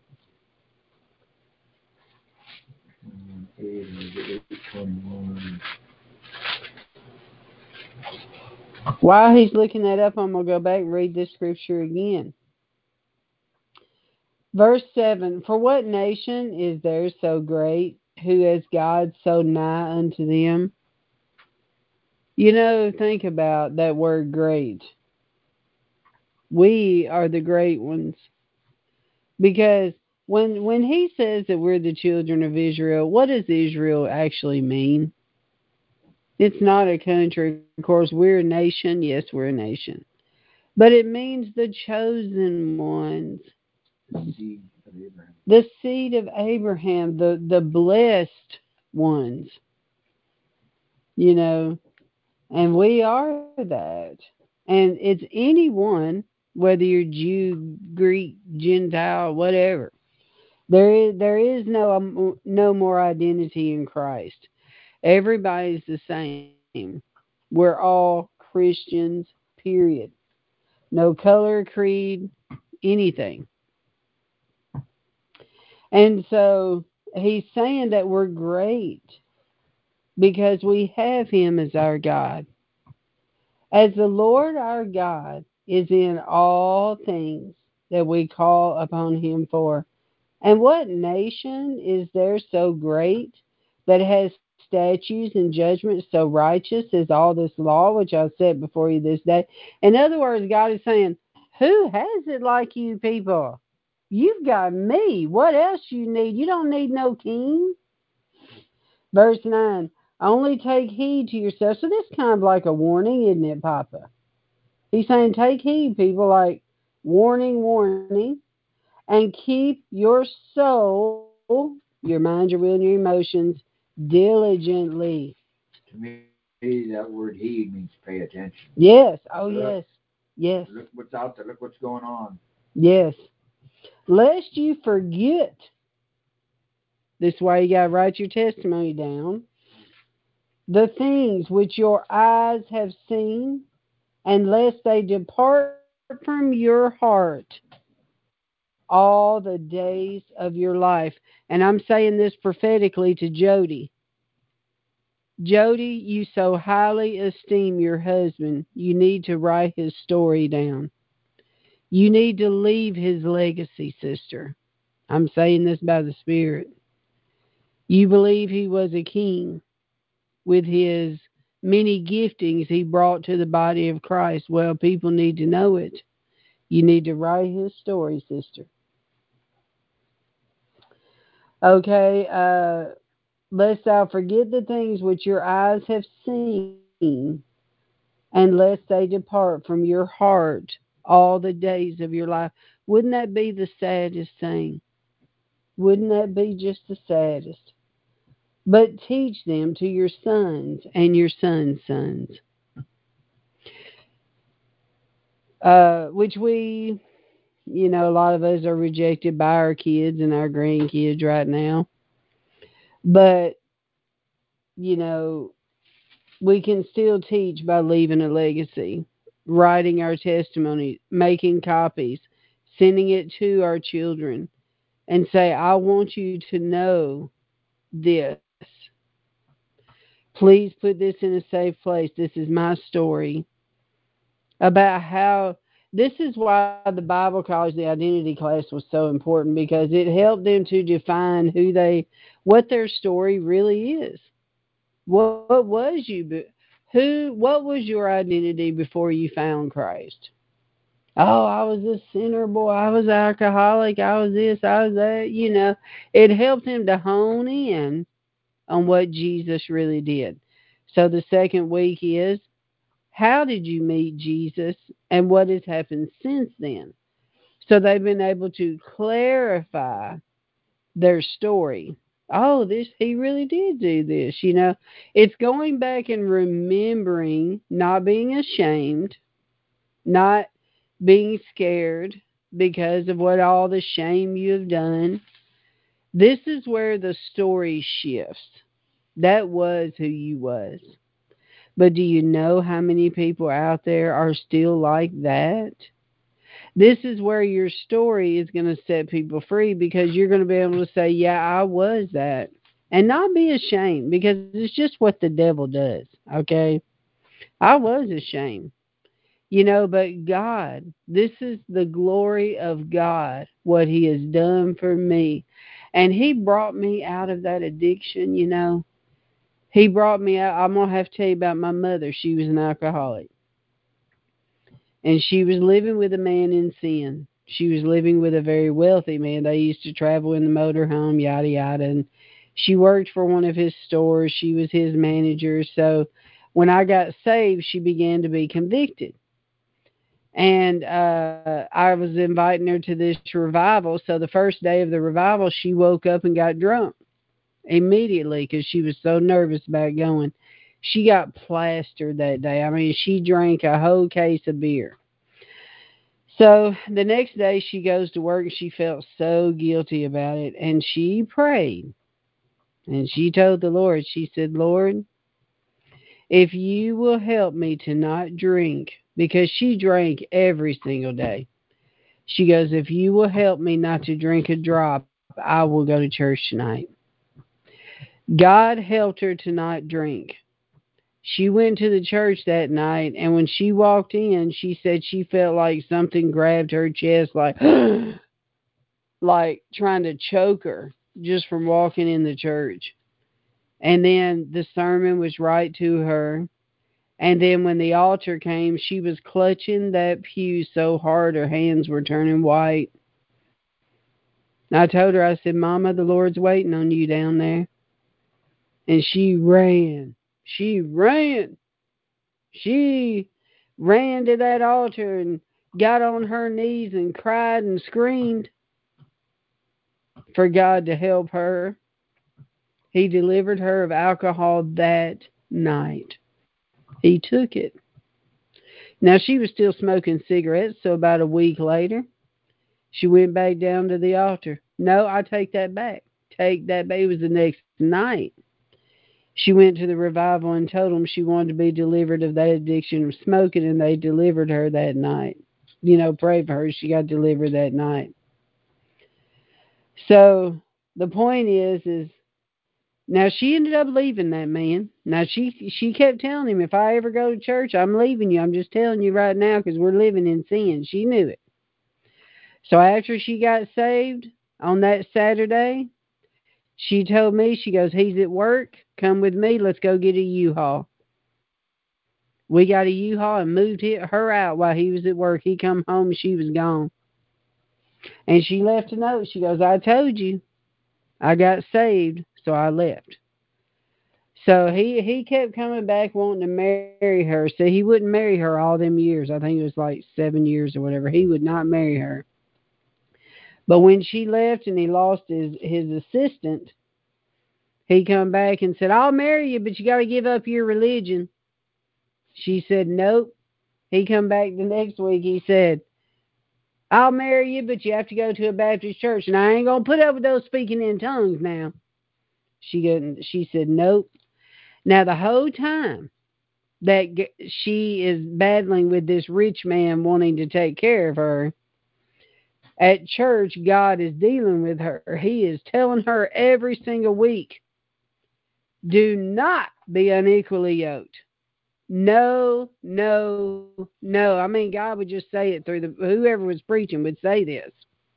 twenty-one. While he's looking that up, I'm going to go back and read this scripture again. Verse seven, for what nation is there so great, who has God so nigh unto them? You know, think about that word great. We are the great ones. Because when when he says that we're the children of Israel, what does Israel actually mean? It's not a country. Of course, we're a nation. Yes, we're a nation. But it means the chosen ones. The seed of Abraham. The seed of Abraham, the, the blessed ones. You know, and we are that. And it's anyone, whether you're Jew, Greek, Gentile, whatever. There is there is no um, no more identity in Christ. Everybody's the same. We're all Christians, period. No color, creed, anything. And so he's saying that we're great because we have him as our God. As the Lord our God is in all things that we call upon him for. And what nation is there so great that has statutes and judgments so righteous as all this law which I set before you this day? In other words, God is saying, who has it like you people? You've got me. What else you need? You don't need no king. Verse nine, only take heed to yourself. So this is kind of like a warning, isn't it, Papa? He's saying, take heed, people, like warning, warning, and keep your soul, your mind, your will, and your emotions diligently. To me, that word heed means pay attention. Yes. Oh, look, yes. Yes. Look what's out there. Look what's going on. Yes. Lest you forget. This is why you got to write your testimony down. The things which your eyes have seen, and lest they depart from your heart all the days of your life. And I'm saying this prophetically to Jody. Jody, you so highly esteem your husband, you need to write his story down. You need to leave his legacy, sister. I'm saying this by the Spirit. You believe he was a king with his many giftings he brought to the body of Christ. Well, people need to know it. You need to write his story, sister. Okay, uh, lest thou forget the things which your eyes have seen, unless they depart from your heart all the days of your life. Wouldn't that be the saddest thing? Wouldn't that be just the saddest? But teach them to your sons and your sons' sons, uh, which we, you know, a lot of us are rejected by our kids and our grandkids right now. But, you know, we can still teach by leaving a legacy, writing our testimony, making copies, sending it to our children, and say, I want you to know this. Please put this in a safe place. This is my story about how this is why the Bible College, the identity class was so important because it helped them to define who they, what their story really is. What, what was you, who, what was your identity before you found Christ? Oh, I was a sinner, boy. I was alcoholic. I was this, I was that. You know, it helped him to hone in on what Jesus really did. So the second week is, how did you meet Jesus and what has happened since then? So they've been able to clarify their story. Oh, this, he really did do this, you know. It's going back and remembering, not being ashamed, not being scared because of what all the shame you have done. This is where the story shifts. That was who you was. But do you know how many people out there are still like that? This is where your story is going to set people free because you're going to be able to say, yeah, I was that. And not be ashamed because it's just what the devil does, okay? I was ashamed. You know, but God, this is the glory of God, what He has done for me. And He brought me out of that addiction, you know. He brought me out. I'm going to have to tell you about my mother. She was an alcoholic. And she was living with a man in sin. She was living with a very wealthy man. They used to travel in the motorhome, yada, yada. And she worked for one of his stores. She was his manager. So when I got saved, she began to be convicted. And uh, I was inviting her to this revival. So the first day of the revival, she woke up and got drunk immediately because she was so nervous about going. She got plastered that day. I mean, she drank a whole case of beer. So the next day she goes to work and she felt so guilty about it. And she prayed. And she told the Lord, she said, Lord, if you will help me to not drink, because she drank every single day. She goes, if you will help me not to drink a drop, I will go to church tonight. God helped her to not drink. She went to the church that night, and when she walked in, she said she felt like something grabbed her chest, like, like trying to choke her just from walking in the church. And then the sermon was right to her. And then when the altar came, she was clutching that pew so hard her hands were turning white. I told her, I said, Mama, the Lord's waiting on you down there. And she ran. She ran. She ran to that altar and got on her knees and cried and screamed for God to help her. He delivered her of alcohol that night. He took it. Now, she was still smoking cigarettes, so about a week later, she went back down to the altar. No, I take that back. Take that back. It was the next night. She went to the revival and told them she wanted to be delivered of that addiction of smoking, and they delivered her that night. You know, pray for her. She got delivered that night. So the point is, is now she ended up leaving that man. Now she she kept telling him, if I ever go to church, I'm leaving you. I'm just telling you right now because we're living in sin. She knew it. So after she got saved on that Saturday, she told me, she goes, he's at work. Come with me. Let's go get a U-Haul. We got a U-Haul and moved her out while he was at work. He come home and she was gone. And she left a note. She goes, I told you. I got saved, so I left. So he he kept coming back wanting to marry her. So he wouldn't marry her all them years. I think it was like seven years or whatever. He would not marry her. But when she left and he lost his his assistant, he come back and said, "I'll marry you, but you got to give up your religion." She said, "Nope." He come back the next week. He said, "I'll marry you, but you have to go to a Baptist church, and I ain't gonna put up with those speaking in tongues now." She couldn't. She said, "Nope." Now the whole time that she is battling with this rich man wanting to take care of her, at church, God is dealing with her. He is telling her every single week, do not be unequally yoked. No, no, no. I mean, God would just say it through the, whoever was preaching would say this.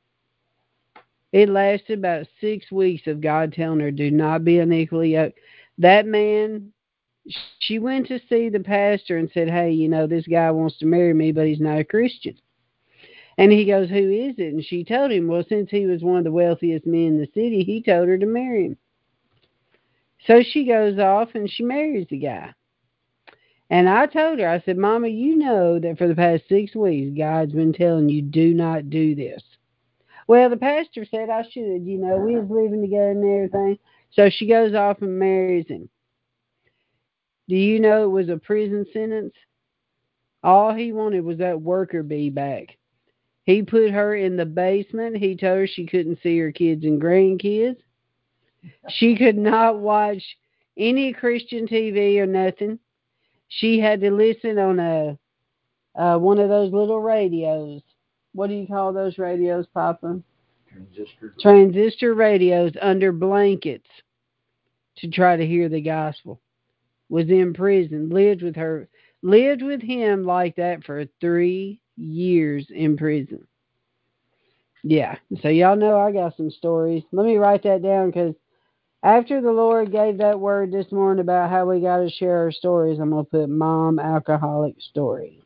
It lasted about six weeks of God telling her, do not be unequally yoked. That man, she went to see the pastor and said, hey, you know, this guy wants to marry me, but he's not a Christian. And he goes, who is it? And she told him, well, since he was one of the wealthiest men in the city, he told her to marry him. So she goes off and she marries the guy. And I told her, I said, Mama, you know that for the past six weeks, God's been telling you, do not do this. Well, the pastor said I should, you know, we was living together and everything. So she goes off and marries him. Do you know it was a prison sentence? All he wanted was that worker bee back. He put her in the basement. He told her she couldn't see her kids and grandkids. She could not watch any Christian T V or nothing. She had to listen on a uh, one of those little radios. What do you call those radios, Papa? Transistor. Transistor radios under blankets to try to hear the gospel. Was in prison. Lived with her. Lived with him like that for three years in prison. Yeah. So y'all know I got some stories. Let me write that down because after the Lord gave that word this morning about how we got to share our stories, I'm going to put Mom Alcoholic Story.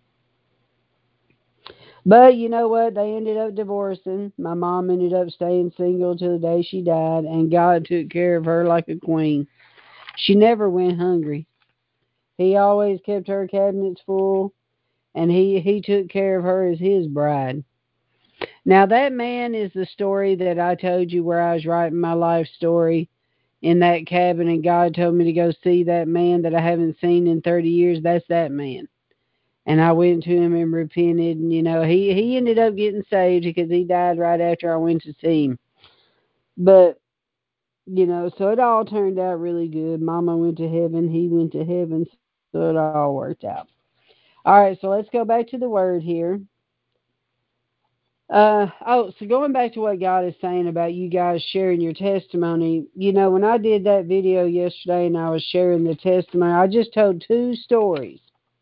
But you know what? They ended up divorcing. My mom ended up staying single till the day she died, and God took care of her like a queen. She never went hungry. He always kept her cabinets full, and he, he took care of her as his bride. Now, that man is the story that I told you where I was writing my life story in that cabin, and God told me to go see that man that I haven't seen in thirty years. That's that man. And I went to him and repented, and, you know, he, he ended up getting saved because he died right after I went to see him. But, you know, so it all turned out really good. Mama went to heaven, he went to heaven, so it all worked out. All right, so let's go back to the word here. Uh, oh, so going back to what God is saying about you guys sharing your testimony, you know, when I did that video yesterday and I was sharing the testimony, I just told two stories.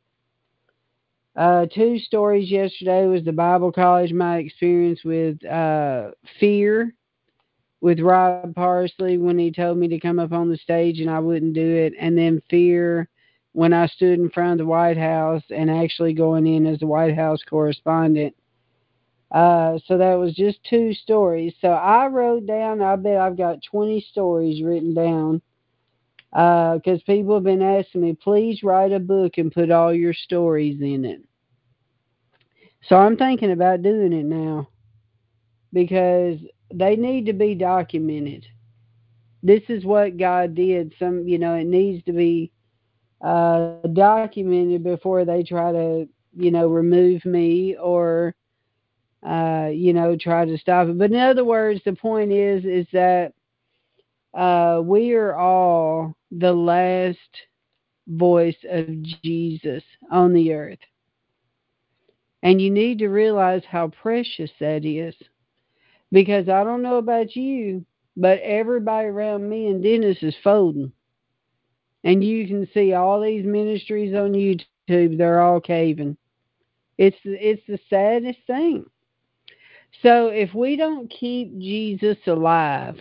Uh, two stories yesterday was the Bible college, my experience with uh, fear with Rob Parsley when he told me to come up on the stage and I wouldn't do it, and then fear when I stood in front of the White House and actually going in as the White House correspondent. Uh, so that was just two stories. So I wrote down, I bet I've got twenty stories written down because uh, people have been asking me, please write a book and put all your stories in it. So I'm thinking about doing it now because they need to be documented. This is what God did. Some, you know, it needs to be uh, documented before they try to, you know, remove me or uh, you know, try to stop it. But in other words, the point is, is that uh, we are all the last voice of Jesus on the earth. And you need to realize how precious that is. Because I don't know about you, but everybody around me and Dennis is folding. And you can see all these ministries on YouTube, they're all caving. It's it's the saddest thing. So if we don't keep Jesus alive,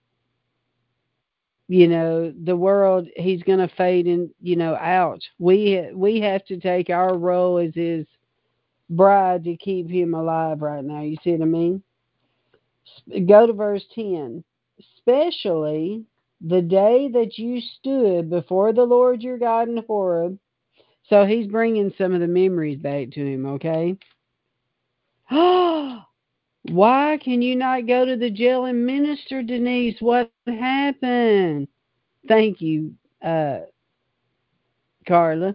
you know, the world, he's going to fade in, you know, out. We we have to take our role as his bride to keep him alive right now. You see what I mean? Go to verse ten. Especially the day that you stood before the Lord your God in Horeb. So he's bringing some of the memories back to him, okay? Why can you not go to the jail and minister, Denise? What happened? Thank you, uh, Carla.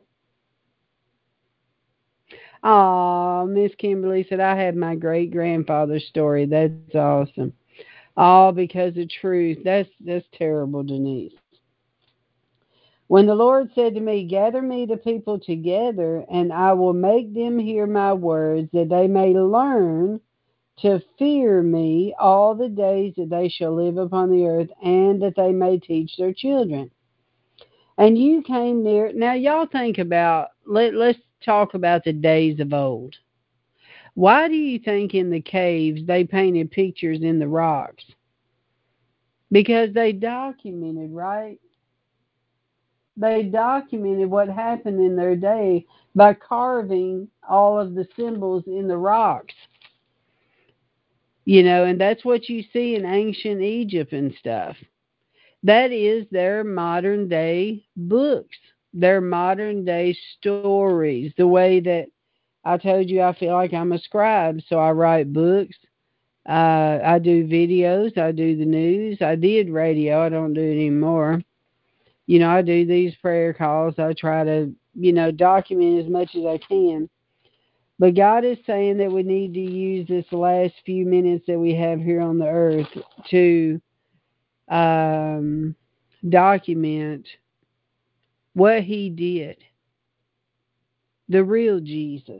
Oh, Miss Kimberly said, I had my great grandfather's story. That's awesome. All because of truth. That's that's terrible, Denise. When the Lord said to me, gather me the people together, and I will make them hear my words, that they may learn to fear me all the days that they shall live upon the earth, and that they may teach their children. And you came near. Now, y'all think about, let, let's talk about the days of old. Why do you think in the caves they painted pictures in the rocks? Because they documented, right? They documented what happened in their day by carving all of the symbols in the rocks. You know, and that's what you see in ancient Egypt and stuff. That is their modern day books, their modern day stories. The way that I told you, I feel like I'm a scribe, so I write books. Uh, I do videos. I do the news. I did radio. I don't do it anymore. You know, I do these prayer calls. I try to, you know, document as much as I can. But God is saying that we need to use this last few minutes that we have here on the earth to um, document what He did, the real Jesus.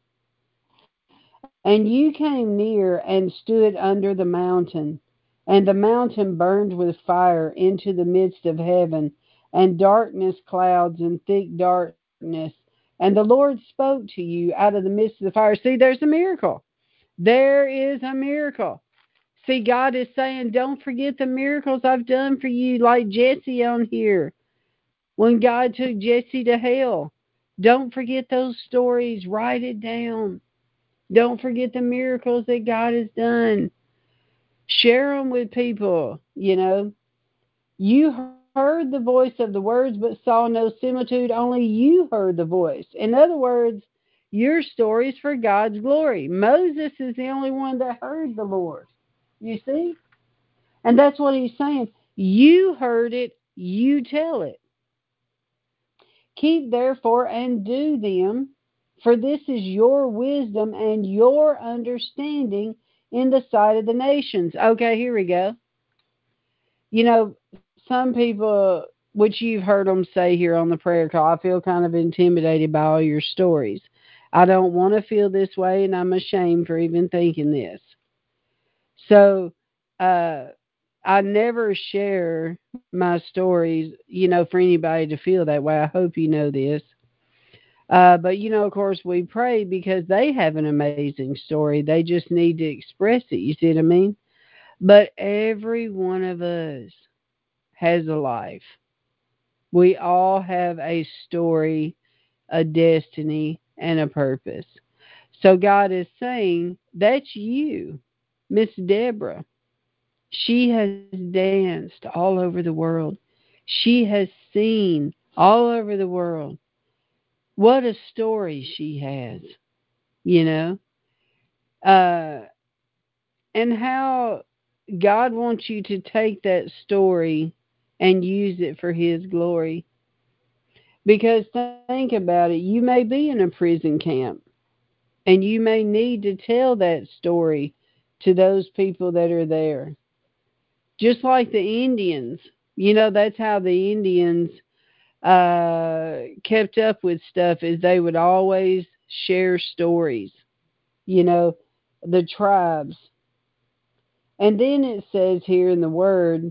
And you came near and stood under the mountain, and the mountain burned with fire into the midst of heaven, and darkness, clouds, and thick darkness. And the Lord spoke to you out of the midst of the fire. See, there's a miracle. There is a miracle. See, God is saying, don't forget the miracles I've done for you, like Jesse on here. When God took Jesse to hell, don't forget those stories. Write it down. Don't forget the miracles that God has done. Share them with people, you know. You heard the voice of the words but saw no similitude. Only you heard the voice. In other words, your story is for God's glory. Moses is the only one that heard the Lord. You see? And that's what he's saying. You heard it, you tell it. Keep therefore and do them, for this is your wisdom and your understanding in the sight of the nations. Okay, here we go. You know, some people, which you've heard them say here on the prayer call, I feel kind of intimidated by all your stories. I don't want to feel this way, and I'm ashamed for even thinking this. So, uh, I never share my stories, you know, for anybody to feel that way. I hope you know this. Uh, but, you know, of course, we pray because they have an amazing story. They just need to express it. You see what I mean? But every one of us has a life. We all have a story, a destiny, and a purpose. So God is saying, that's you, Miss Deborah. She has danced all over the world. She has seen all over the world. What a story she has, you know? Uh, and how God wants you to take that story and use it for His glory. Because think about it, you may be in a prison camp and you may need to tell that story to those people that are there. Just like the Indians. You know, that's how the Indians uh, kept up with stuff, is they would always share stories, you know, the tribes. And then it says here in the Word,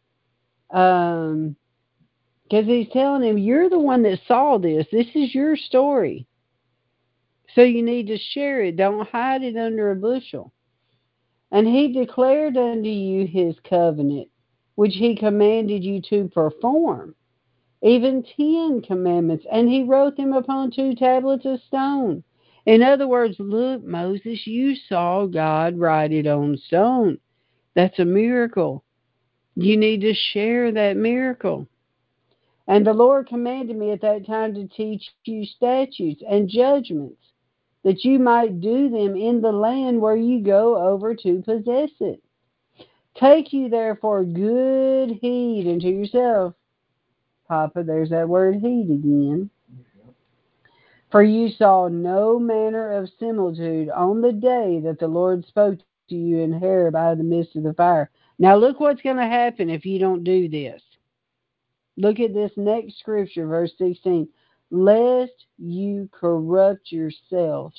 um, because he's telling him, you're the one that saw this. This is your story. So you need to share it. Don't hide it under a bushel. And he declared unto you his covenant, which he commanded you to perform, even ten commandments, and he wrote them upon two tablets of stone. In other words, look, Moses, you saw God write it on stone. That's a miracle. You need to share that miracle. And the Lord commanded me at that time to teach you statutes and judgments, that you might do them in the land where you go over to possess it. Take you therefore good heed unto yourself. Papa, there's that word heed again. For you saw no manner of similitude on the day that the Lord spoke to you in Horeb out of the midst of the fire. Now look what's going to happen if you don't do this. Look at this next scripture, verse sixteen. Lest you corrupt yourselves.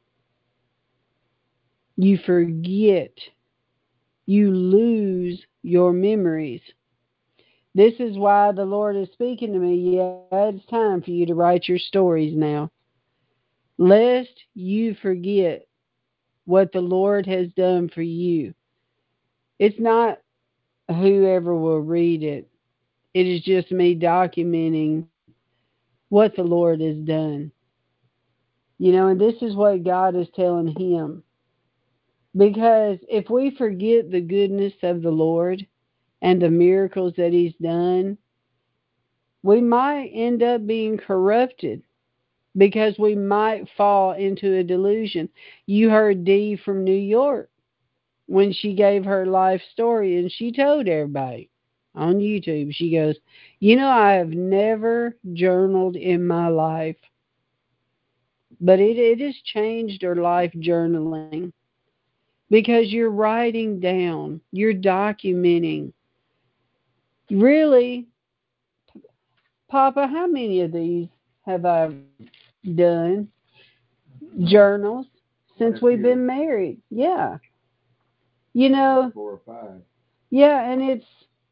You forget. You lose your memories. This is why the Lord is speaking to me. Yeah, it's time for you to write your stories now. Lest you forget what the Lord has done for you. It's not whoever will read it. It is just me documenting what the Lord has done. You know, and this is what God is telling him. Because if we forget the goodness of the Lord and the miracles that he's done, we might end up being corrupted because we might fall into a delusion. You heard Dee from New York when she gave her life story, and she told everybody on YouTube, she goes, you know, I have never journaled in my life, but it, it has changed her life journaling because you're writing down, you're documenting. Really, Papa, how many of these have I done? Journals since we've been married. Yeah. You know, four or five. Yeah, and it's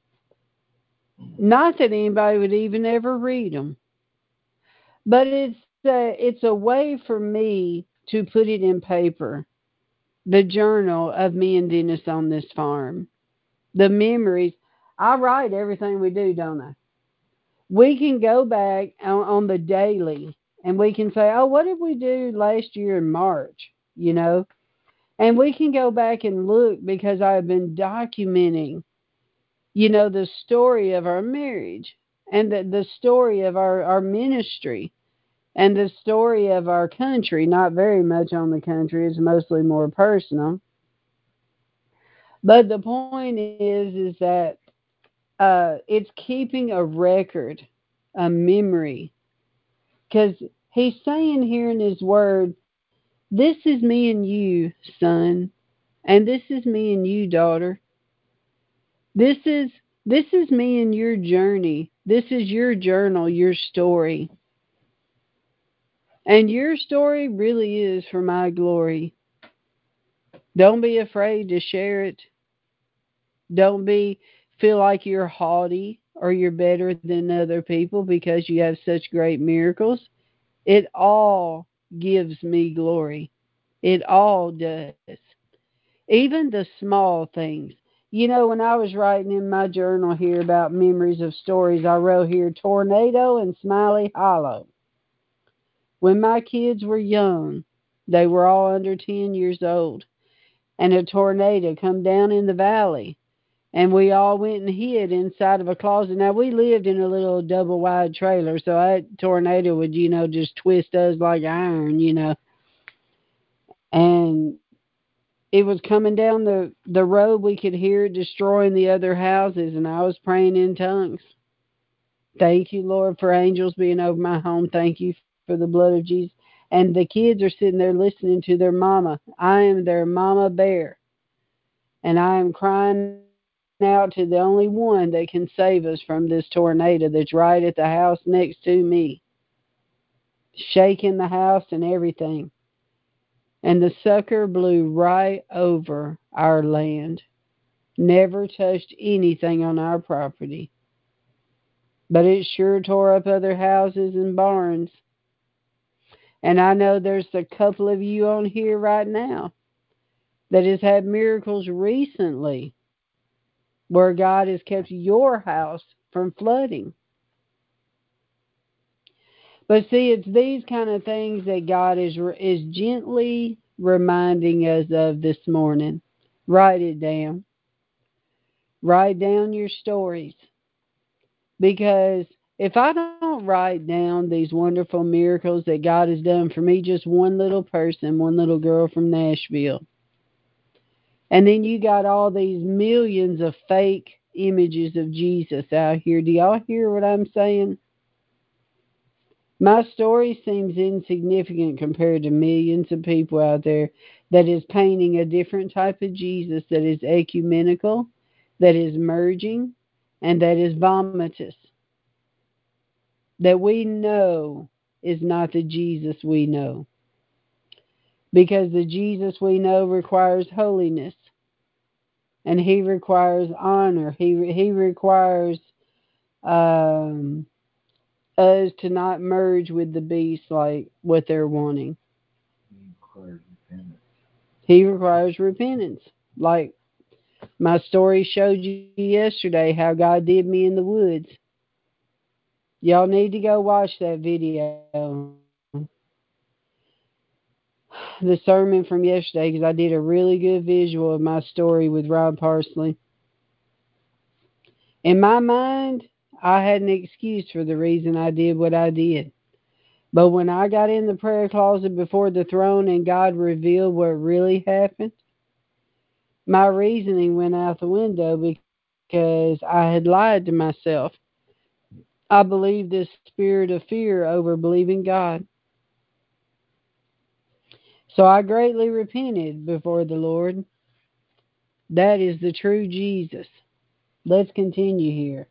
not that anybody would even ever read them, but it's a, it's a way for me to put it in paper. The journal of me and Dennis on this farm, the memories. I write everything we do, don't I? We can go back on, on the daily and we can say, oh, what did we do last year in March? You know, and we can go back and look because I've been documenting, you know, the story of our marriage and the, the story of our, our ministry and the story of our country. Not very much on the country. It's mostly more personal. But the point is, is that uh, it's keeping a record, a memory. Because he's saying here in his word, this is me and you, son, and this is me and you, daughter. This is this is me and your journey. This is your journal, your story. And your story really is for my glory. Don't be afraid to share it. Don't be feel like you're haughty or you're better than other people because you have such great miracles. It all gives me glory. It all does. Even the small things. You know, when I was writing in my journal here about memories of stories, I wrote here tornado and Smiley Hollow. When my kids were young, they were all under ten years old, and a tornado come down in the valley, and we all went and hid inside of a closet. Now, we lived in a little double-wide trailer, so that tornado would, you know, just twist us like iron, you know. And it was coming down the, the road. We could hear it destroying the other houses, and I was praying in tongues. Thank you, Lord, for angels being over my home. Thank you for the blood of Jesus. And the kids are sitting there listening to their mama. I am their mama bear. And I am crying out to the only one that can save us from this tornado that's right at the house next to me, shaking the house and everything. And the sucker blew right over our land, never touched anything on our property. But it sure tore up other houses and barns. And I know there's a couple of you on here right now that has had miracles recently where God has kept your house from flooding. But see, it's these kind of things that God is is gently reminding us of this morning. Write it down. Write down your stories. Because if I don't write down these wonderful miracles that God has done for me, just one little person, one little girl from Nashville, and then you got all these millions of fake images of Jesus out here. Do y'all hear what I'm saying? My story seems insignificant compared to millions of people out there that is painting a different type of Jesus that is ecumenical, that is merging, and that is vomitous. That we know is not the Jesus we know. Because the Jesus we know requires holiness. And he requires honor. He, he requires um, us to not merge with the beast like what they're wanting. He requires repentance. He requires repentance. Like my story showed you yesterday how God did me in the woods. Y'all need to go watch that video. The sermon from yesterday, because I did a really good visual of my story with Rob Parsley. In my mind, I had an excuse for the reason I did what I did. But when I got in the prayer closet before the throne and God revealed what really happened, my reasoning went out the window because I had lied to myself. I believed this spirit of fear over believing God. So I greatly repented before the Lord. That is the true Jesus. Let's continue here.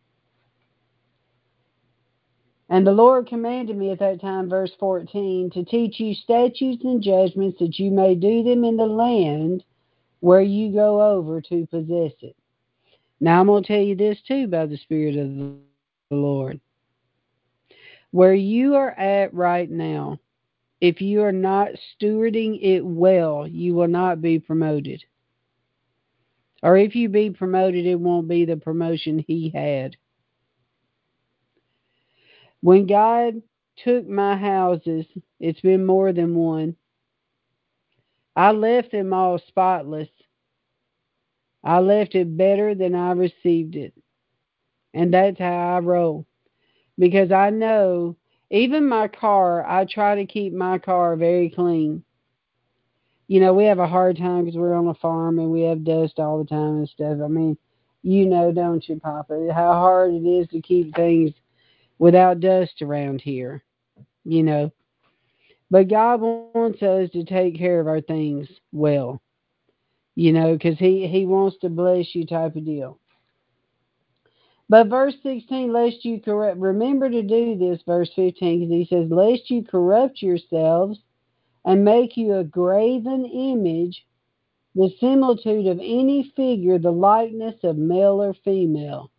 And the Lord commanded me at that time, verse fourteen, to teach you statutes and judgments that you may do them in the land where you go over to possess it. Now I'm going to tell you this too by the Spirit of the Lord. Where you are at right now, if you are not stewarding it well, you will not be promoted. Or if you be promoted, it won't be the promotion he had. When God took my houses, it's been more than one, I left them all spotless. I left it better than I received it. And that's how I roll. Because I know, even my car, I try to keep my car very clean. You know, we have a hard time because we're on a farm and we have dust all the time and stuff. I mean, you know, don't you, Papa, how hard it is to keep things without dust around here, you know. But God wants us to take care of our things well, you know, because he, he wants to bless you type of deal. But verse sixteen, lest you corrupt, remember to do this, verse fifteen, because he says, lest you corrupt yourselves and make you a graven image, the similitude of any figure, the likeness of male or female.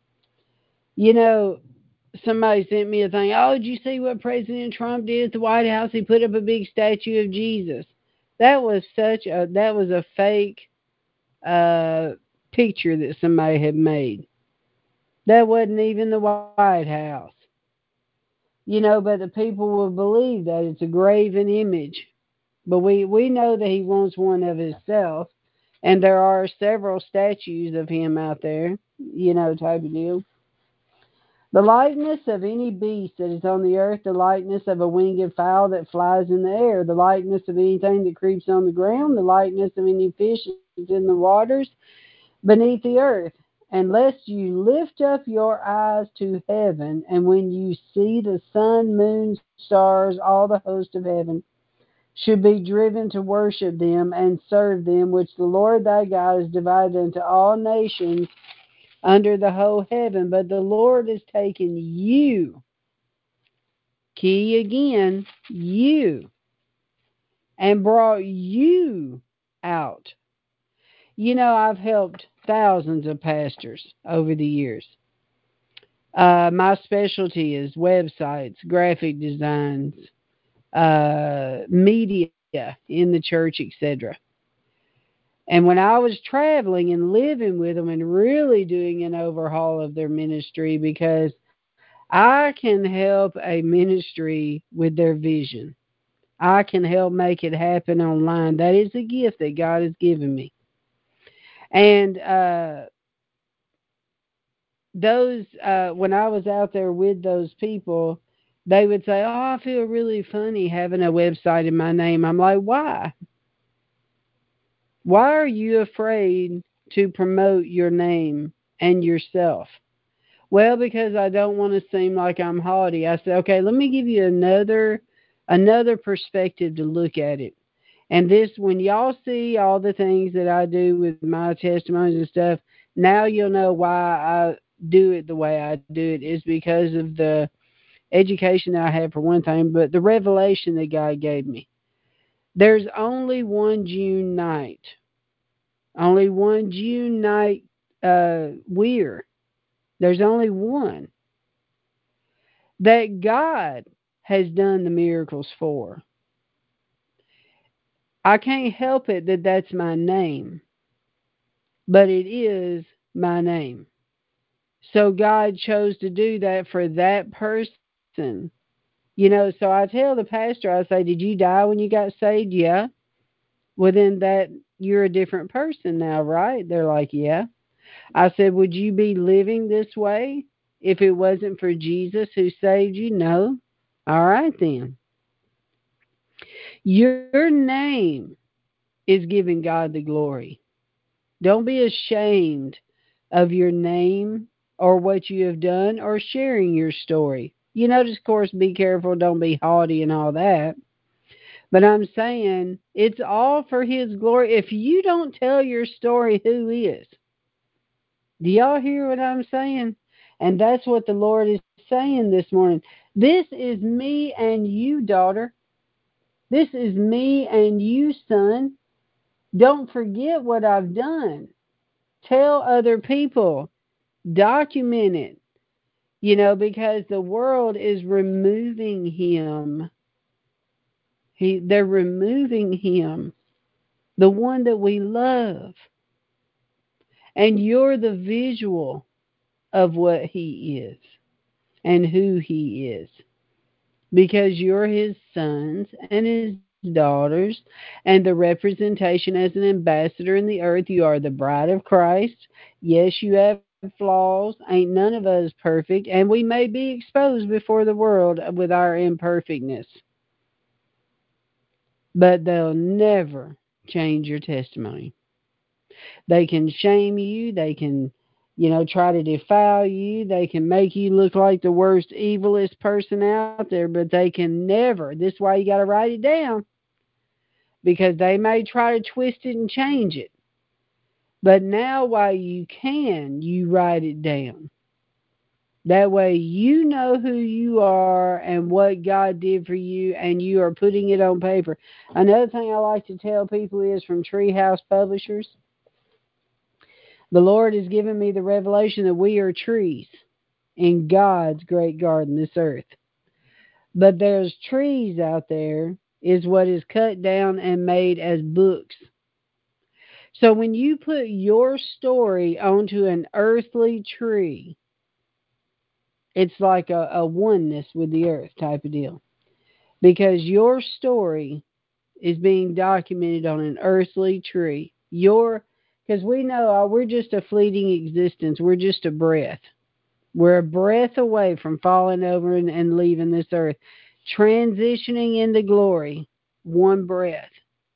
You know, somebody sent me a thing. Oh, did you see what President Trump did at the White House? He put up a big statue of Jesus. That was such a that was a fake uh, picture that somebody had made. That wasn't even the White House. You know, but the people will believe that it's a graven image. But we, we know that he wants one of himself. And there are several statues of him out there, you know, type of deal. The likeness of any beast that is on the earth, the likeness of a winged fowl that flies in the air, the likeness of anything that creeps on the ground, the likeness of any fish that's in the waters beneath the earth. And lest you lift up your eyes to heaven, and when you see the sun, moon, stars, all the host of heaven, should be driven to worship them and serve them, which the Lord thy God has divided unto all nations under the whole heaven. But the Lord has taken you, key again, you, and brought you out. You know, I've helped thousands of pastors over the years. Uh, my specialty is websites, graphic designs, uh, media in the church, et cetera. And when I was traveling and living with them and really doing an overhaul of their ministry, because I can help a ministry with their vision. I can help make it happen online. That is a gift that God has given me. And uh, those uh, when I was out there with those people, they would say, "Oh, I feel really funny having a website in my name." I'm like, "Why? Why are you afraid to promote your name and yourself?" Well, because I don't want to seem like I'm haughty. I said, "Okay, let me give you another another perspective to look at it." And this, when y'all see all the things that I do with my testimonies and stuff, now you'll know why I do it the way I do it is because of the education that I had for one thing, but the revelation that God gave me. There's only one June night, only one June night uh, weir. There's only one that God has done the miracles for. I can't help it that that's my name, but it is my name. So God chose to do that for that person. You know, so I tell the pastor, I say, "Did you die when you got saved?" "Yeah." "Well, then that you're a different person now, right?" They're like, "Yeah." I said, "Would you be living this way if it wasn't for Jesus who saved you?" "No." "All right, then. Your name is giving God the glory. Don't be ashamed of your name or what you have done or sharing your story. You notice, of course, be careful, don't be haughty and all that. But I'm saying it's all for His glory. If you don't tell your story, who is? Do y'all hear what I'm saying? And that's what the Lord is saying this morning. This is me and you, daughter. This is me and you, son. Don't forget what I've done. Tell other people. Document it. You know, because the world is removing him. He, they're removing him, the one that we love. And you're the visual of what he is and who he is. Because you're his sons and his daughters and the representation as an ambassador in the earth. You are the bride of Christ. Yes, you have flaws. Ain't none of us perfect. And we may be exposed before the world with our imperfectness. But they'll never change your testimony. They can shame you. They can, you know, try to defile you. They can make you look like the worst, evilest person out there, but they can never. This is why you got to write it down because they may try to twist it and change it. But now, while you can, you write it down. That way, you know who you are and what God did for you, and you are putting it on paper. Another thing I like to tell people is from Treehouse Publishers. The Lord has given me the revelation that we are trees in God's great garden, this earth. But there's trees out there is what is cut down and made as books. So when you put your story onto an earthly tree, it's like a, a oneness with the earth type of deal. Because your story is being documented on an earthly tree. Your, because we know uh, we're just a fleeting existence. We're just a breath. We're a breath away from falling over and, and leaving this earth, transitioning into glory, one breath.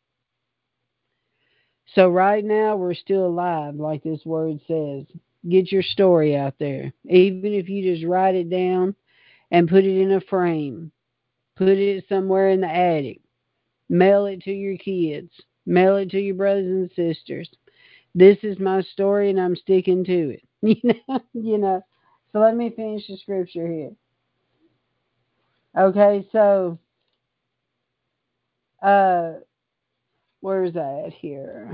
So right now we're still alive, like this word says. Get your story out there. Even if you just write it down and put it in a frame, put it somewhere in the attic, mail it to your kids, mail it to your brothers and sisters. This is my story and I'm sticking to it. You know, you know. So let me finish the scripture here. Okay, so uh where's that here?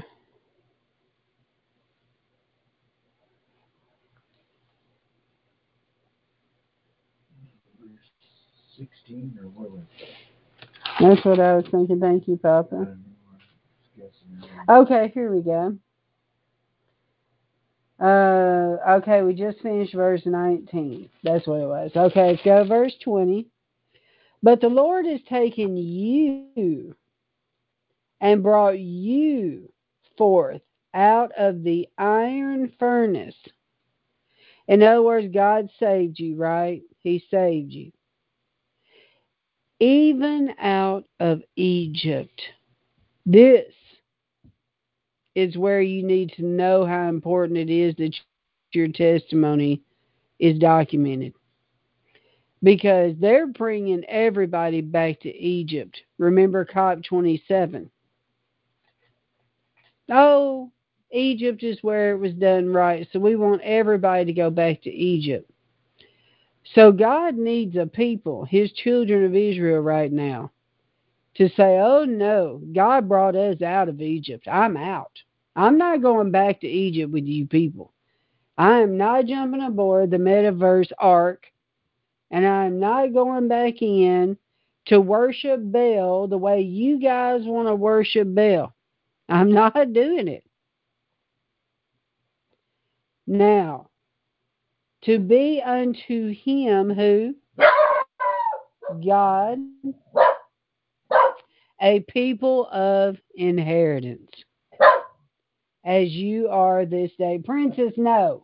sixteen or what was it? That's what I was thinking. Thank you, Papa. Okay, here we go. Uh, okay, we just finished verse nineteen. That's what it was. Okay, let's go to verse twenty. But the Lord has taken you and brought you forth out of the iron furnace In other words, God saved you, right? He saved you. Even out of Egypt. This is where you need to know how important it is that your testimony is documented. Because they're bringing everybody back to Egypt. Remember C O P twenty-seven. Oh, Egypt is where it was done right, so we want everybody to go back to Egypt. So God needs a people, his children of Israel right now, to say, oh no, God brought us out of Egypt. I'm out. I'm not going back to Egypt with you people. I am not jumping aboard the metaverse ark, and I'm not going back in to worship Baal the way you guys want to worship Baal. I'm not doing it. Now, to be unto him who? God, a people of inheritance, as you are this day. Princess, no.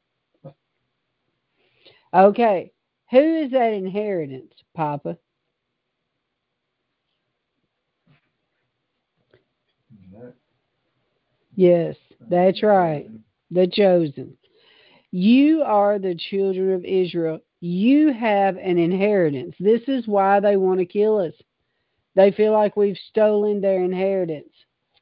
Okay, who is that inheritance, Papa? Yes, that's right. The chosen. You are the children of Israel. You have an inheritance. This is why they want to kill us. They feel like we've stolen their inheritance.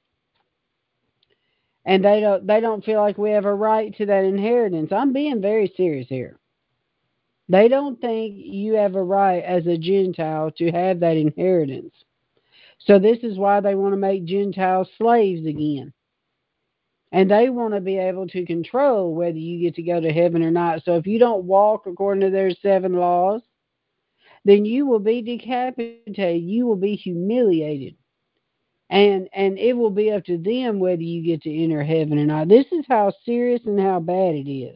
And they don't they don't feel like we have a right to that inheritance. I'm being very serious here. They don't think you have a right as a Gentile to have that inheritance. So this is why they want to make Gentiles slaves again. And they want to be able to control whether you get to go to heaven or not. So if you don't walk according to their seven laws, then you will be decapitated. You will be humiliated. And and it will be up to them whether you get to enter heaven or not. This is how serious and how bad it is.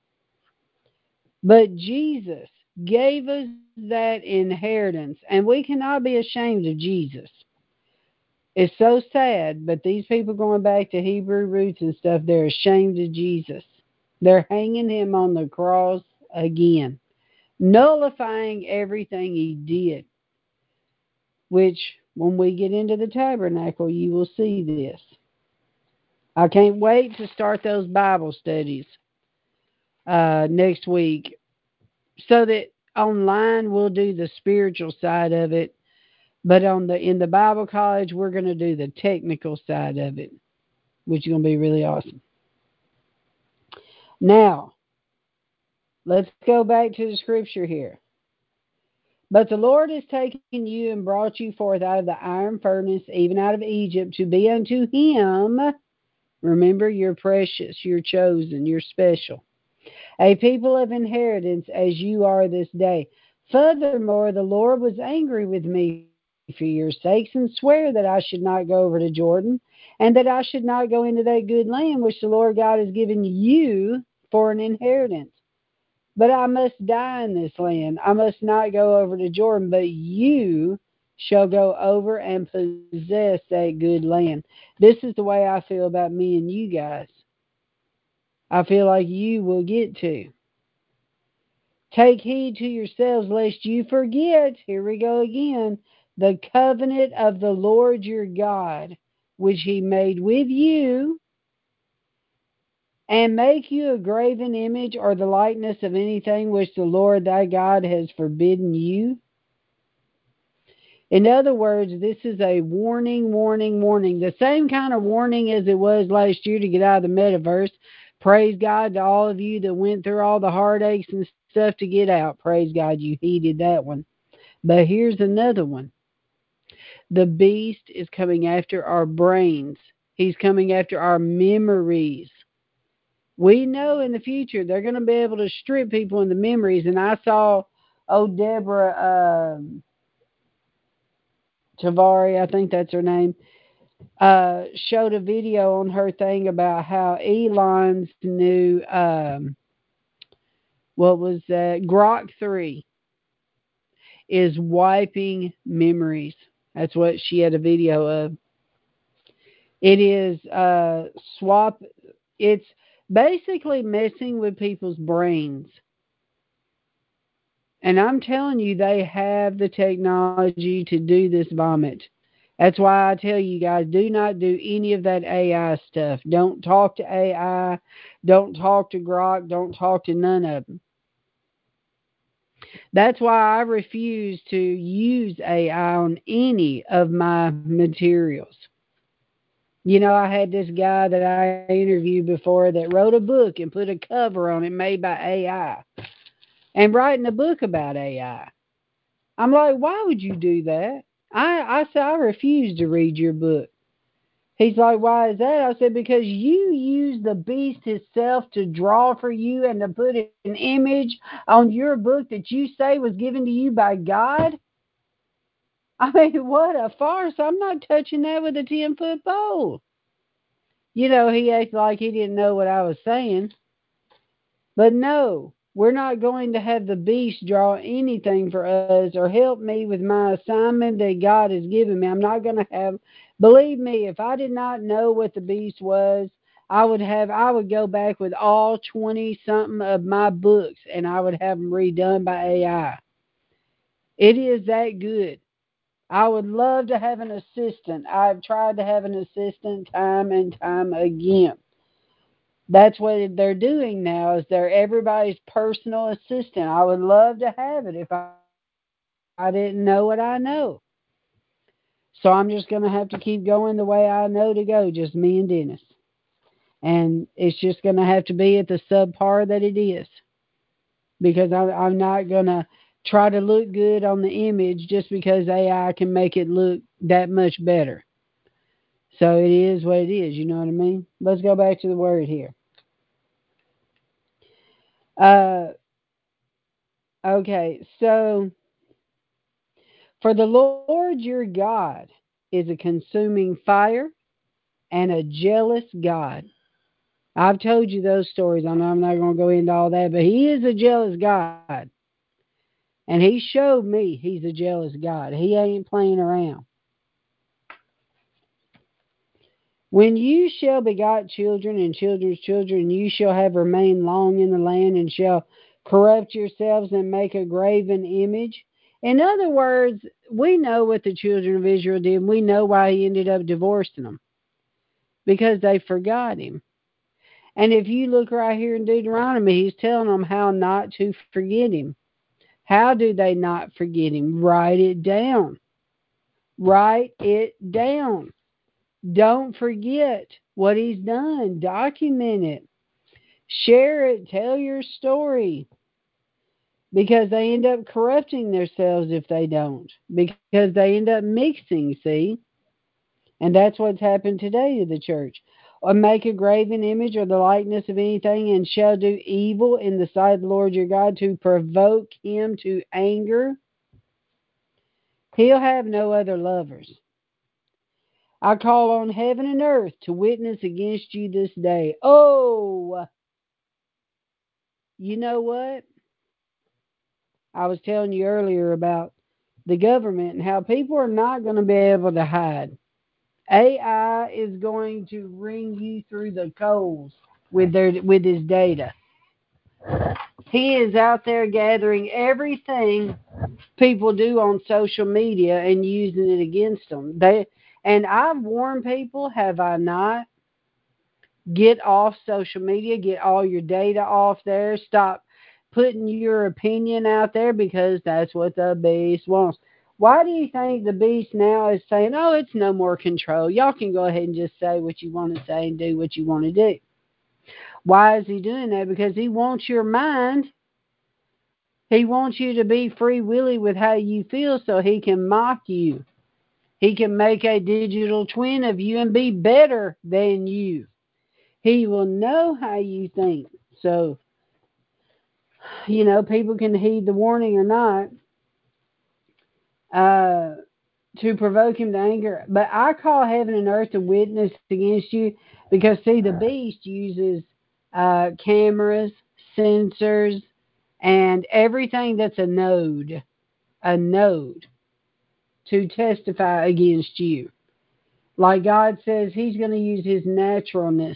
But Jesus gave us that inheritance, and we cannot be ashamed of Jesus. It's so sad, but these people going back to Hebrew roots and stuff, they're ashamed of Jesus. They're hanging him on the cross again, nullifying everything he did, which when we get into the tabernacle, you will see this. I can't wait to start those Bible studies uh, next week so that online we'll do the spiritual side of it. But on the in the Bible college, we're going to do the technical side of it, which is going to be really awesome. Now, let's go back to the scripture here. But the Lord has taken you and brought you forth out of the iron furnace, even out of Egypt, to be unto him. Remember, you're precious, you're chosen, you're special. A people of inheritance as you are this day. Furthermore, the Lord was angry with me for your sakes and swear that I should not go over to Jordan and that I should not go into that good land which the Lord God has given you for an inheritance. But I must die in this land. I must not go over to Jordan, but you shall go over and possess that good land. This is the way I feel about me and you guys. I feel like you will get to. Take heed to yourselves lest you forget, here we go again, the covenant of the Lord your God, which he made with you, and make you a graven image or the likeness of anything which the Lord thy God has forbidden you. In other words, this is a warning, warning, warning. The same kind of warning as it was last year to get out of the metaverse. Praise God to all of you that went through all the heartaches and stuff to get out. Praise God you heeded that one. But here's another one. The beast is coming after our brains. He's coming after our memories. We know in the future they're going to be able to strip people in the memories. And I saw, oh, Deborah um, Tavari, I think that's her name, uh, showed a video on her thing about how Elon's new, um, what was that, Grok three is wiping memories. That's what she had a video of. It is uh, swap. It's basically messing with people's brains. And I'm telling you, they have the technology to do this vomit. That's why I tell you guys, do not do any of that A I stuff. Don't talk to A I. Don't talk to Grok. Don't talk to none of them. That's why I refuse to use A I on any of my materials. You know, I had this guy that I interviewed before that wrote a book and put a cover on it made by A I and writing a book about A I. I'm like, why would you do that? I, I said, I refuse to read your book. He's like, why is that? I said, because you use the beast itself to draw for you and to put an image on your book that you say was given to you by God. I mean, what a farce. I'm not touching that with a ten-foot pole. You know, he acted like he didn't know what I was saying. But no, we're not going to have the beast draw anything for us or help me with my assignment that God has given me. I'm not going to have, believe me, if I did not know what the beast was, I would have, I would go back with all twenty something of my books and I would have them redone by A I. It is that good. I would love to have an assistant. I've tried to have an assistant time and time again. That's what they're doing now is they're everybody's personal assistant. I would love to have it if I, I didn't know what I know. So I'm just going to have to keep going the way I know to go, just me and Dennis. And it's just going to have to be at the subpar that it is. Because I, I'm not going to try to look good on the image just because A I can make it look that much better. So it is what it is, you know what I mean? Let's go back to the word here. Uh, okay, so for the Lord your God is a consuming fire and a jealous God. I've told you those stories. I know I'm not going to go into all that, but he is a jealous God. And he showed me he's a jealous God. He ain't playing around. When you shall begot children and children's children, you shall have remained long in the land and shall corrupt yourselves and make a graven image. In other words, we know what the children of Israel did. We know why he ended up divorcing them. Because they forgot him. And if you look right here in Deuteronomy, he's telling them how not to forget him. How do they not forget him? Write it down. Write it down. Don't forget what he's done. Document it. Share it. Tell your story. Because they end up corrupting themselves if they don't. Because they end up mixing, see? And that's what's happened today to the church. Or make a graven image or the likeness of anything and shall do evil in the sight of the Lord your God to provoke him to anger. He'll have no other lovers. I call on heaven and earth to witness against you this day. Oh, you know what? I was telling you earlier about the government and how people are not going to be able to hide. A I is going to wring you through the coals with their with his data. He is out there gathering everything people do on social media and using it against them. They and I've warned people, have I not? Get off social media, get all your data off there, stop putting your opinion out there because that's what the beast wants. Why do you think the beast now is saying, oh, it's no more control? Y'all can go ahead and just say what you want to say and do what you want to do. Why is he doing that? Because he wants your mind. He wants you to be free willy with how you feel so he can mock you. He can make a digital twin of you and be better than you. He will know how you think. So, you know, people can heed the warning or not. Uh, to provoke him to anger. But I call heaven and earth to witness against you because, see, the beast uses uh, cameras, sensors, and everything that's a node, a node, to testify against you. Like God says, he's going to use his naturalness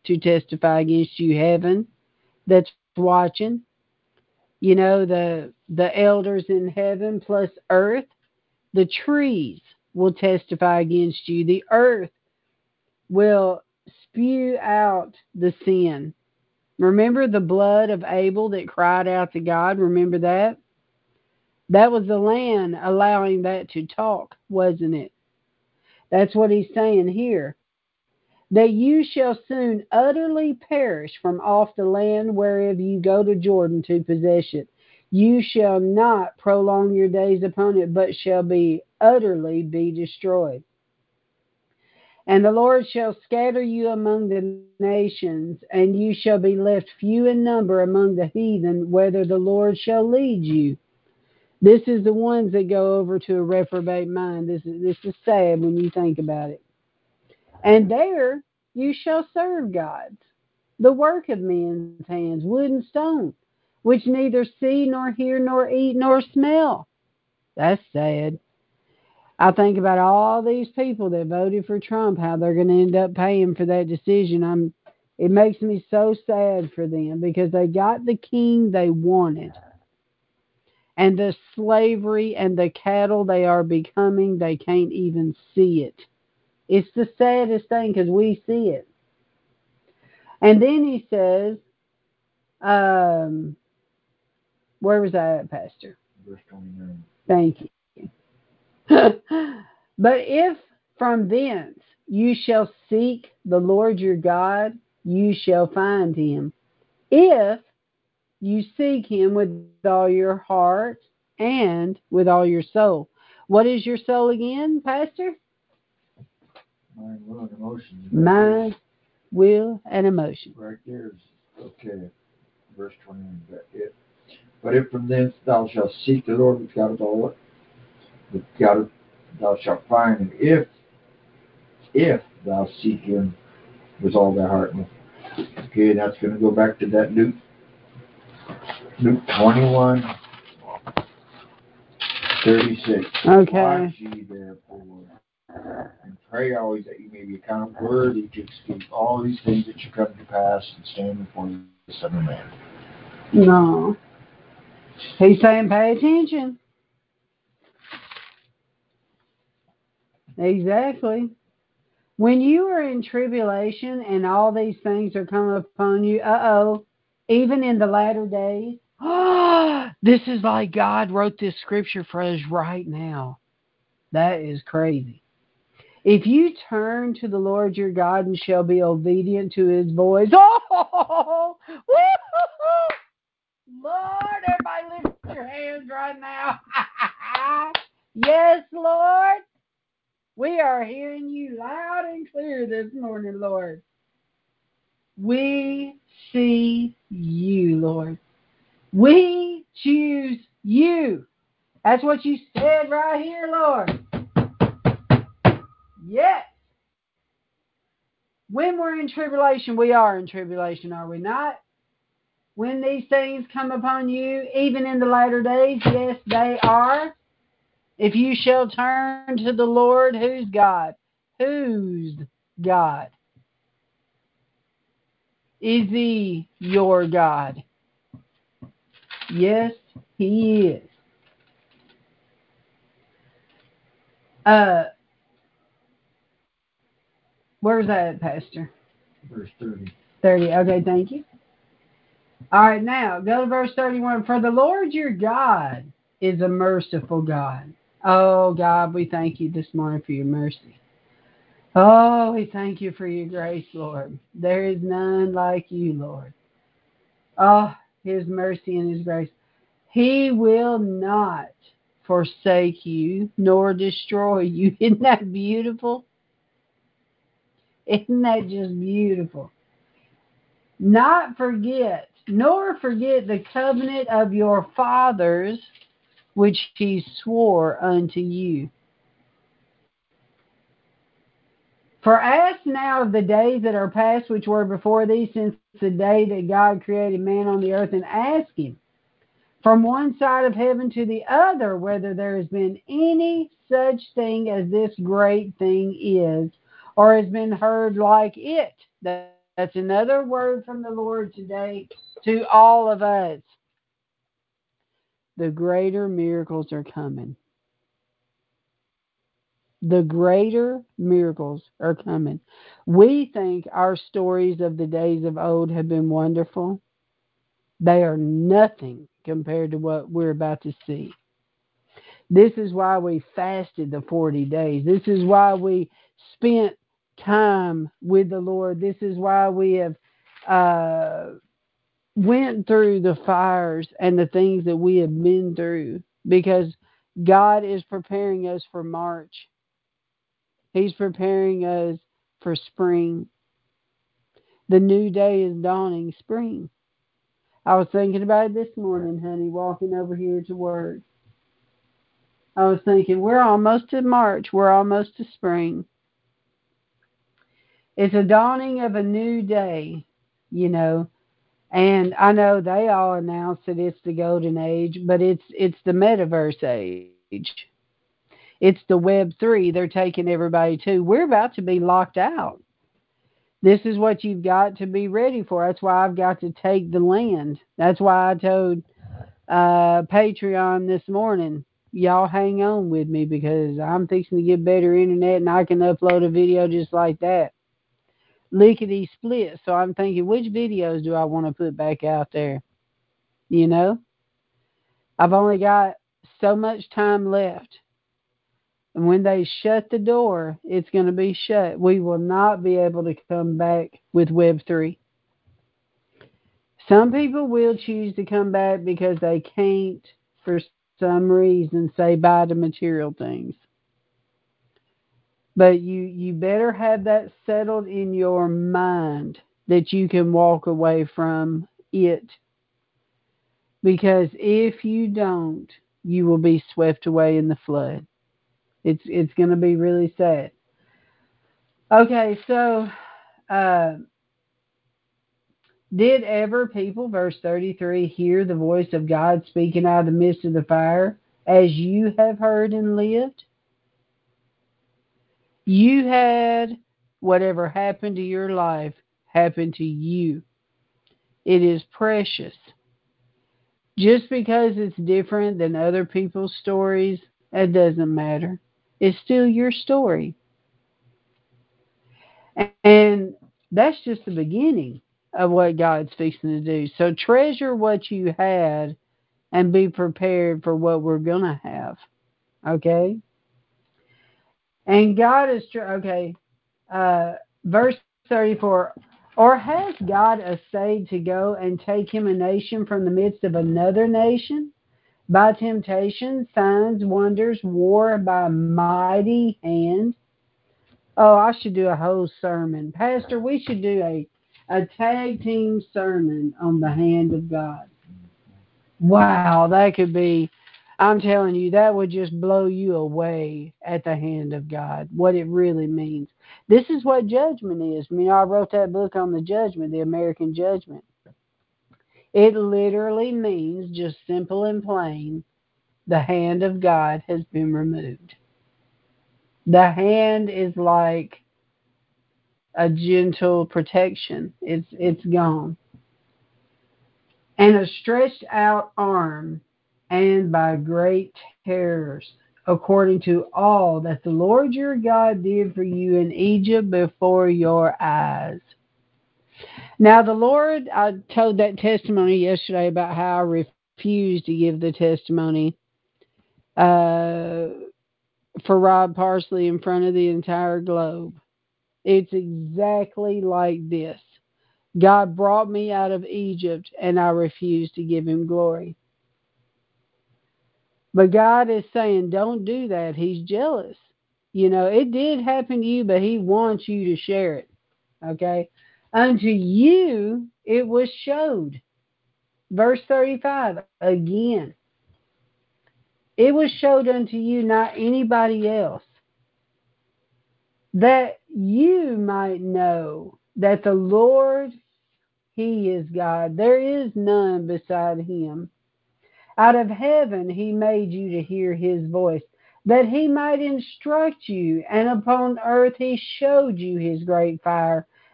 to testify against you. Heaven that's watching, you know, the the elders in heaven plus earth, the trees will testify against you. The earth will spew out the sin. Remember the blood of Abel that cried out to God? Remember that? That was the land allowing that to talk, wasn't it? That's what he's saying here. That you shall soon utterly perish from off the land whereof you go to Jordan to possess it. You shall not prolong your days upon it, but shall be utterly be destroyed. And the Lord shall scatter you among the nations, and you shall be left few in number among the heathen, whither the Lord shall lead you. This is the ones that go over to a reprobate mind. This is, this is sad when you think about it. And there you shall serve gods, the work of men's hands, wood and stone, which neither see nor hear nor eat nor smell. That's sad. I think about all these people that voted for Trump, how they're going to end up paying for that decision. I'm. It makes me so sad for them because they got the king they wanted. And the slavery and the cattle they are becoming, they can't even see it. It's the saddest thing because we see it. And then he says, um, where was I at, Pastor? Verse twenty-nine. Thank you. But if from thence you shall seek the Lord your God, you shall find him. If you seek him with all your heart and with all your soul. What is your soul again, Pastor? Mind, will, and emotions. Mind, will, and emotion. Right there is, okay, verse twenty-nine. But if, but if from thence thou shalt seek the Lord with God of all, with God of, thou shalt find him. If, if thou seek him with all thy heart. Okay, that's going to go back to that Luke, Luke twenty-one, thirty-six. Okay. Watch ye therefore, and pray always that you may be accounted worthy to escape all these things that should come to pass and stand before the Son of Man. No. He's saying pay attention. Exactly. When you are in tribulation and all these things are coming upon you, uh-oh, even in the latter days, this is like God wrote this scripture for us right now. That is crazy. If you turn to the Lord your God and shall be obedient to his voice, oh, Lord, everybody lift your hands right now. Yes, Lord. We are hearing you loud and clear this morning, Lord. We see you, Lord. We choose you. That's what you said right here, Lord. Yes. When we're in tribulation, we are in tribulation, are we not? When these things come upon you, even in the latter days, yes, they are. If you shall turn to the Lord, who's God? Who's God? Is he your God? Yes, he is. Uh, where's that, Pastor? Verse thirty. thirty. Okay, thank you. All right, now go to verse thirty-one. For the Lord your God is a merciful God. Oh, God, we thank you this morning for your mercy. Oh, we thank you for your grace, Lord. There is none like you, Lord. Oh, his mercy and his grace. He will not forsake you nor destroy you. Isn't that beautiful? Isn't that just beautiful? Not forget, nor forget the covenant of your fathers, which he swore unto you. For ask now of the days that are past, which were before thee, since the day that God created man on the earth, and ask him from one side of heaven to the other whether there has been any such thing as this great thing is, or has been heard like it. That's That's another word from the Lord today to all of us. The greater miracles are coming. The greater miracles are coming. We think our stories of the days of old have been wonderful. They are nothing compared to what we're about to see. This is why we fasted the forty days. This is why we spent time with the Lord. This is why we have uh, went through the fires and the things that we have been through, because God is preparing us for March. He's preparing us for spring. The new day is dawning, spring. I was thinking about it this morning, honey, walking over here to work. I was thinking, we're almost to March. We're almost to spring. It's a dawning of a new day, you know. And I know they all announced that it's the golden age, but it's it's the metaverse age. It's the Web three they're taking everybody to. We're about to be locked out. This is what you've got to be ready for. That's why I've got to take the land. That's why I told uh, Patreon this morning, y'all hang on with me, because I'm fixing to get better internet and I can upload a video just like that. Lickety split. So I'm thinking, which videos do I want to put back out there? You know? I've only got so much time left. And when they shut the door, it's going to be shut. We will not be able to come back with Web three. Some people will choose to come back because they can't, for some reason, say bye to material things. But you, you better have that settled in your mind that you can walk away from it. Because if you don't, you will be swept away in the flood. It's it's going to be really sad. Okay, so uh, did ever people, verse thirty-three, hear the voice of God speaking out of the midst of the fire, as you have heard and lived? You had whatever happened to your life happen to you. It is precious. Just because it's different than other people's stories, it doesn't matter. It's still your story. And that's just the beginning of what God's fixing to do. So treasure what you had and be prepared for what we're going to have. Okay? And God is, okay, uh, verse thirty-four, or has God essayed to go and take him a nation from the midst of another nation? By temptation, signs, wonders, war by mighty hand. Oh, I should do a whole sermon. Pastor, we should do a, a tag team sermon on the hand of God. Wow, that could be, I'm telling you, that would just blow you away at the hand of God, what it really means. This is what judgment is. I mean, I wrote that book on the judgment, the American judgment. It literally means, just simple and plain, the hand of God has been removed. The hand is like a gentle protection. It's it's gone. And a stretched out arm, and by great terrors, according to all that the Lord your God did for you in Egypt before your eyes. Now the Lord, I told that testimony yesterday about how I refused to give the testimony uh, for Rod Parsley in front of the entire globe. It's exactly like this. God brought me out of Egypt, and I refused to give him glory. But God is saying, don't do that. He's jealous. You know, it did happen to you, but he wants you to share it. Okay? Unto you it was showed. Verse thirty-five, again. It was showed unto you, not anybody else, that you might know that the Lord, he is God. There is none beside him. Out of heaven he made you to hear his voice, that he might instruct you, and upon earth he showed you his great fire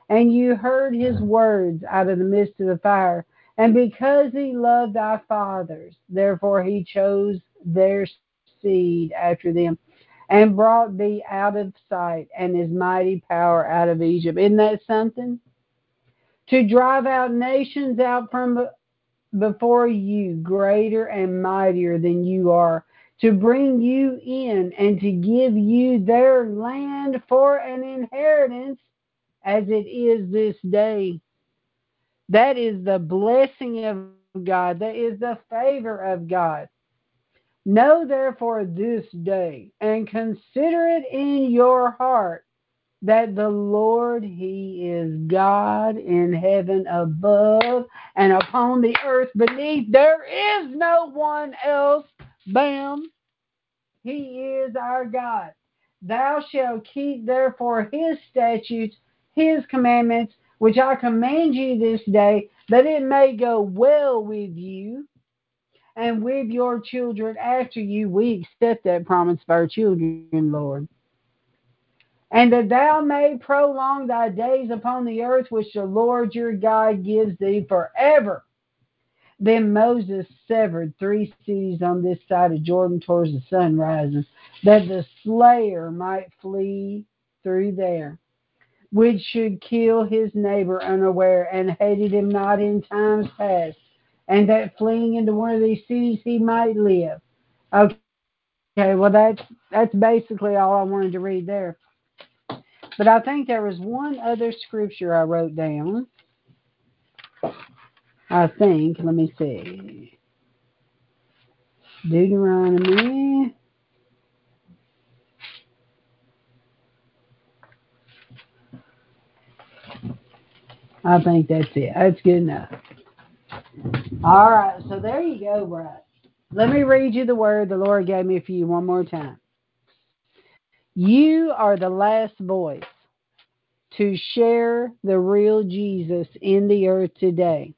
And you heard his words out of the midst of the fire. And because he loved thy fathers, therefore he chose their seed after them, and brought thee out of sight and his mighty power out of Egypt. Isn't that something? To drive out nations out from before you, greater and mightier than you are, to bring you in and to give you their land for an inheritance as it is this day. That is the blessing of God. That is the favor of God. Know therefore this day and consider it in your heart that the Lord, he is God in heaven above and upon the earth beneath. There is no one else. Bam. He is our God. Thou shalt keep therefore his statutes, his commandments, which I command you this day, that it may go well with you and with your children after you. We accept that promise for our children, Lord. And that thou may prolong thy days upon the earth, which the Lord your God gives thee forever. Then Moses severed three cities on this side of Jordan towards the sun rising, that the slayer might flee through there, which should kill his neighbor unaware, and hated him not in times past, and that fleeing into one of these cities he might live. Okay, well that's that's basically all I wanted to read there. But I think there was one other scripture I wrote down. I think, let me see. Deuteronomy. I think that's it. That's good enough. All right, so there you go, Brad. Let me read you the word the Lord gave me for you one more time. You are the last voice to share the real Jesus in the earth today.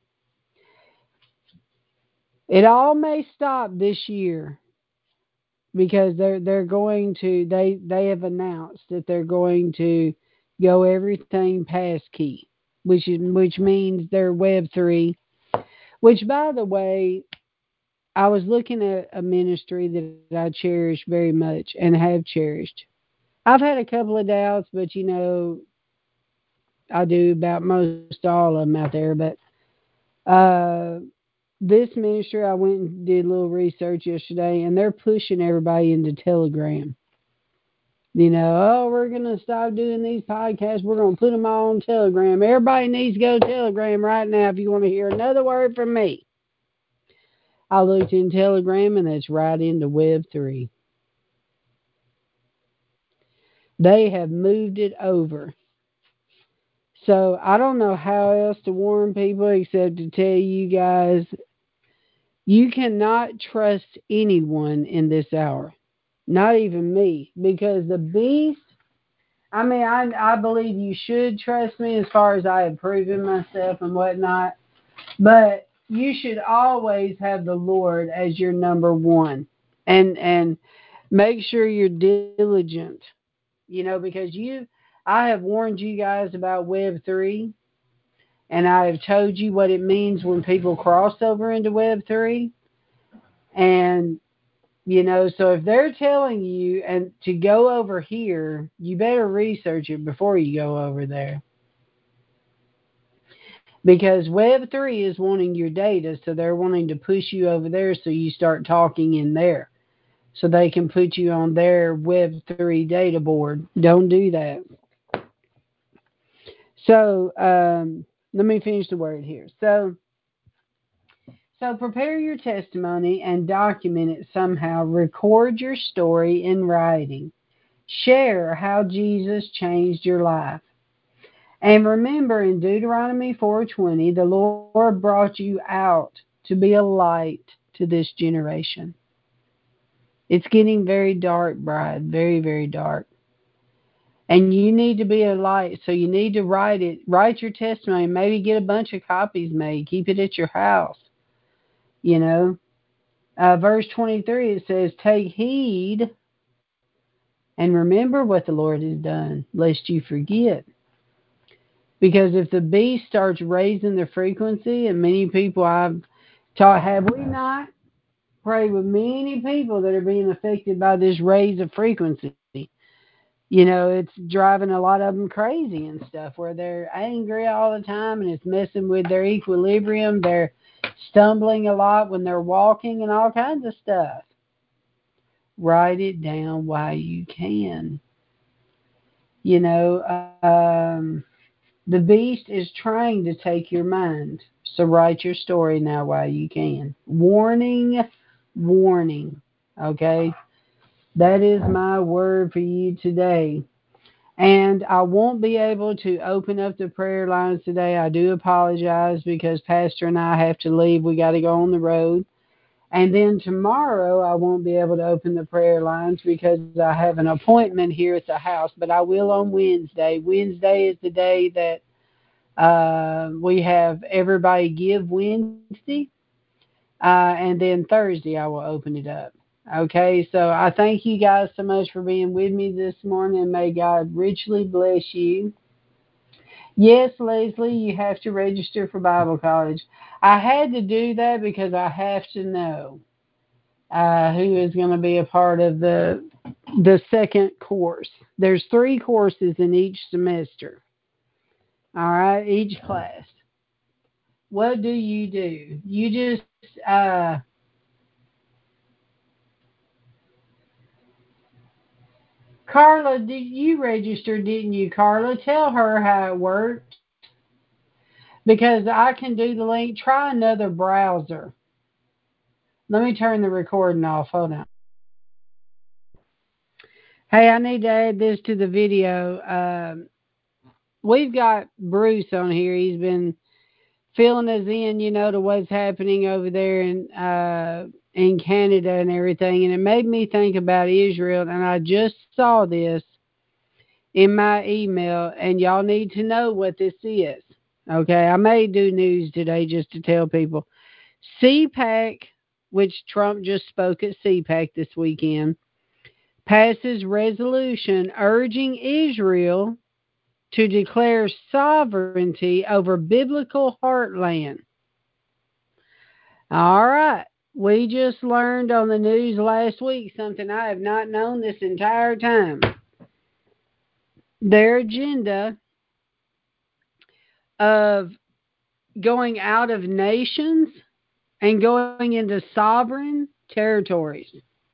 It all may stop this year because they're they're going to they they have announced that they're going to go everything passkey, which is which means they're Web three. Which, by the way, I was looking at a ministry that I cherish very much and have cherished. I've had a couple of doubts, but you know, I do about most all of them out there. But uh, this ministry, I went and did a little research yesterday, and they're pushing everybody into Telegram. You know, oh, we're going to stop doing these podcasts. We're going to put them all on Telegram. Everybody needs to go to Telegram right now if you want to hear another word from me. I looked in Telegram, and that's right into Web three. They have moved it over. So I don't know how else to warn people except to tell you guys, you cannot trust anyone in this hour. Not even me. Because the beast, I mean, I, I believe you should trust me as far as I have proven myself and whatnot. But you should always have the Lord as your number one. And and make sure you're diligent. You know, because you, I have warned you guys about Web three. And I have told you what it means when people cross over into Web three. And, you know, so if they're telling you and to go over here, you better research it before you go over there. Because Web three is wanting your data, so they're wanting to push you over there so you start talking in there. So they can put you on their Web three data board. Don't do that. So, um, let me finish the word here. So, so prepare your testimony and document it somehow. Record your story in writing. Share how Jesus changed your life. And remember, in Deuteronomy four twenty, the Lord brought you out to be a light to this generation. It's getting very dark, bride, very, very dark. And you need to be a light, so you need to write it. Write your testimony. Maybe get a bunch of copies made. Keep it at your house. You know, uh, verse twenty-three, it says, take heed and remember what the Lord has done, lest you forget. Because if the beast starts raising the frequency, and many people I've taught, have we not prayed with many people that are being affected by this raise of frequency? You know, it's driving a lot of them crazy and stuff, where they're angry all the time and it's messing with their equilibrium. They're stumbling a lot when they're walking and all kinds of stuff. Write it down while you can. You know, um, the beast is trying to take your mind. So write your story now while you can. Warning, warning. Okay? That is my word for you today. And I won't be able to open up the prayer lines today. I do apologize because Pastor and I have to leave. We got to go on the road. And then tomorrow I won't be able to open the prayer lines because I have an appointment here at the house. But I will on Wednesday. Wednesday is the day that uh, we have Everybody Give Wednesday. Uh, and then Thursday I will open it up. Okay, so I thank you guys so much for being with me this morning, and may God richly bless you. Yes, Leslie, you have to register for Bible college. I had to do that because I have to know uh, who is going to be a part of the the second course. There's three courses in each semester. All right, each class. What do you do? You just uh, Carla, did you register, didn't you, Carla? Tell her how it worked. Because I can do the link. Try another browser. Let me turn the recording off. Hold on. Hey, I need to add this to the video. Um, we've got Bruce on here. He's been filling us in, you know, to what's happening over there in uh, in Canada and everything. And it made me think about Israel. And I just saw this in my email. And y'all need to know what this is. Okay, I may do news today just to tell people. CPAC, which Trump just spoke at CPAC this weekend, passes resolution urging Israel to declare sovereignty over biblical heartland. All right. We just learned on the news last week something I have not known this entire time. Their agenda of going out of nations and going into sovereign territories.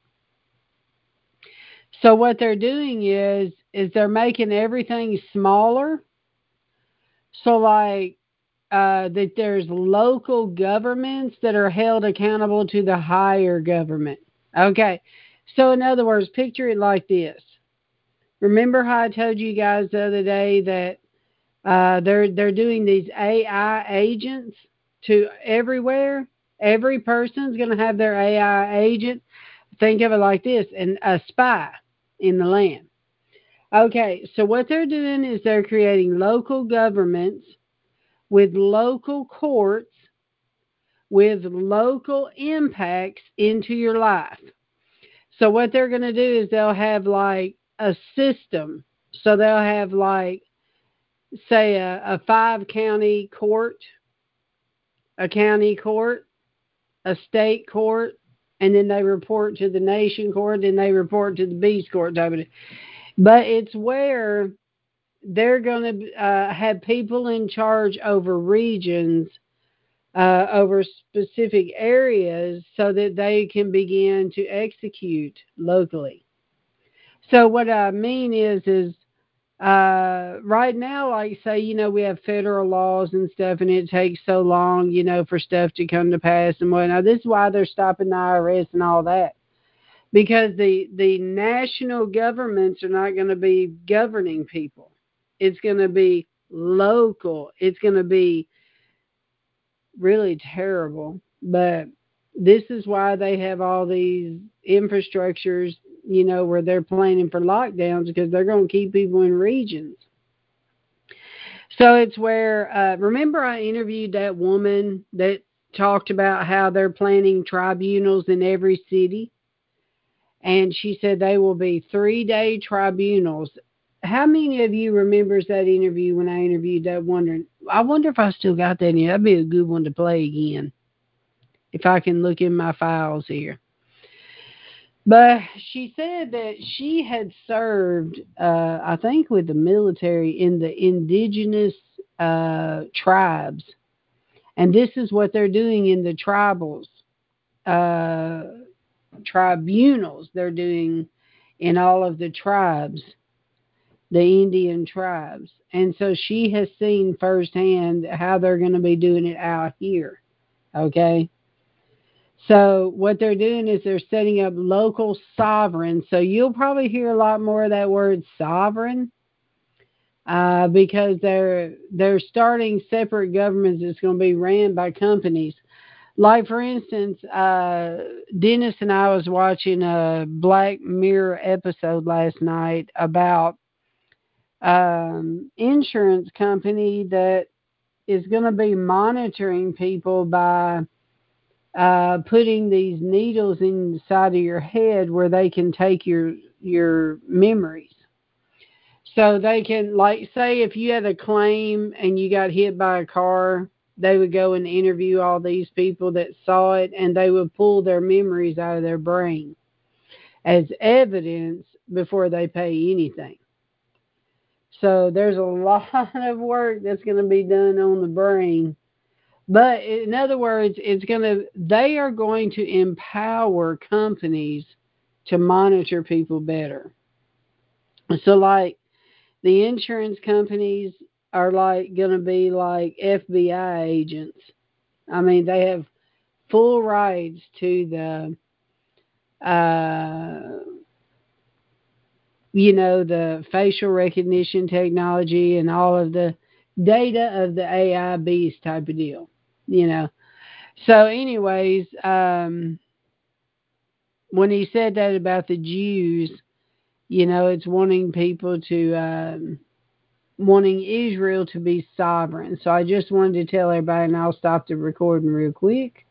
So what they're doing is is they're making everything smaller. So like uh, that there's local governments that are held accountable to the higher government. Okay. So in other words, picture it like this. Remember how I told you guys the other day that uh, they're they're doing these A I agents to everywhere? Every person's going to have their A I agent. Think of it like this, and a spy in the land. Okay, so what they're doing is they're creating local governments with local courts with local impacts into your life. So what they're going to do is they'll have like a system. So they'll have like, say, a, a five county court, a county court, a state court, and then they report to the nation court, and they report to the beast court. But it's where they're going to uh, have people in charge over regions, uh, over specific areas, so that they can begin to execute locally. So what I mean is, is uh, right now, like say, you know, we have federal laws and stuff, and it takes so long, you know, for stuff to come to pass and whatnot. This is why they're stopping the I R S and all that. Because the, the national governments are not going to be governing people. It's going to be local. It's going to be really terrible. But this is why they have all these infrastructures, you know, where they're planning for lockdowns, because they're going to keep people in regions. So it's where, uh, remember I interviewed that woman that talked about how they're planning tribunals in every city? And she said they will be three-day tribunals how many of you remembers that interview when I interviewed that wondering? I wonder if I still got that in here. That'd be a good one to play again. If I can look in my files here. But she said that she had served, uh, I think, with the military in the indigenous uh, tribes. And this is what they're doing in the tribals, uh, tribunals. They're doing in all of the tribes, the Indian tribes. And so she has seen firsthand how they're going to be doing it out here. Okay. So what they're doing is they're setting up local sovereigns. So you'll probably hear a lot more of that word sovereign uh, because they're they're starting separate governments that's going to be ran by companies. Like for instance, uh, Dennis and I was watching a Black Mirror episode last night about um, insurance company that is going to be monitoring people by uh, putting these needles inside of your head where they can take your your memories. So they can, like, say if you had a claim and you got hit by a car, they would go and interview all these people that saw it, and they would pull their memories out of their brain as evidence before they pay anything. So there's a lot of work that's going to be done on the brain. But in other words, it's going to, they are going to empower companies to monitor people better. So like the insurance companies are like going to be like F B I agents. I mean, they have full rights to the, uh, you know, the facial recognition technology and all of the data of the A I beast type of deal, you know. So anyways, um, when he said that about the Jews, you know, it's wanting people to, um, wanting Israel to be sovereign. So I just wanted to tell everybody, and I'll stop the recording real quick.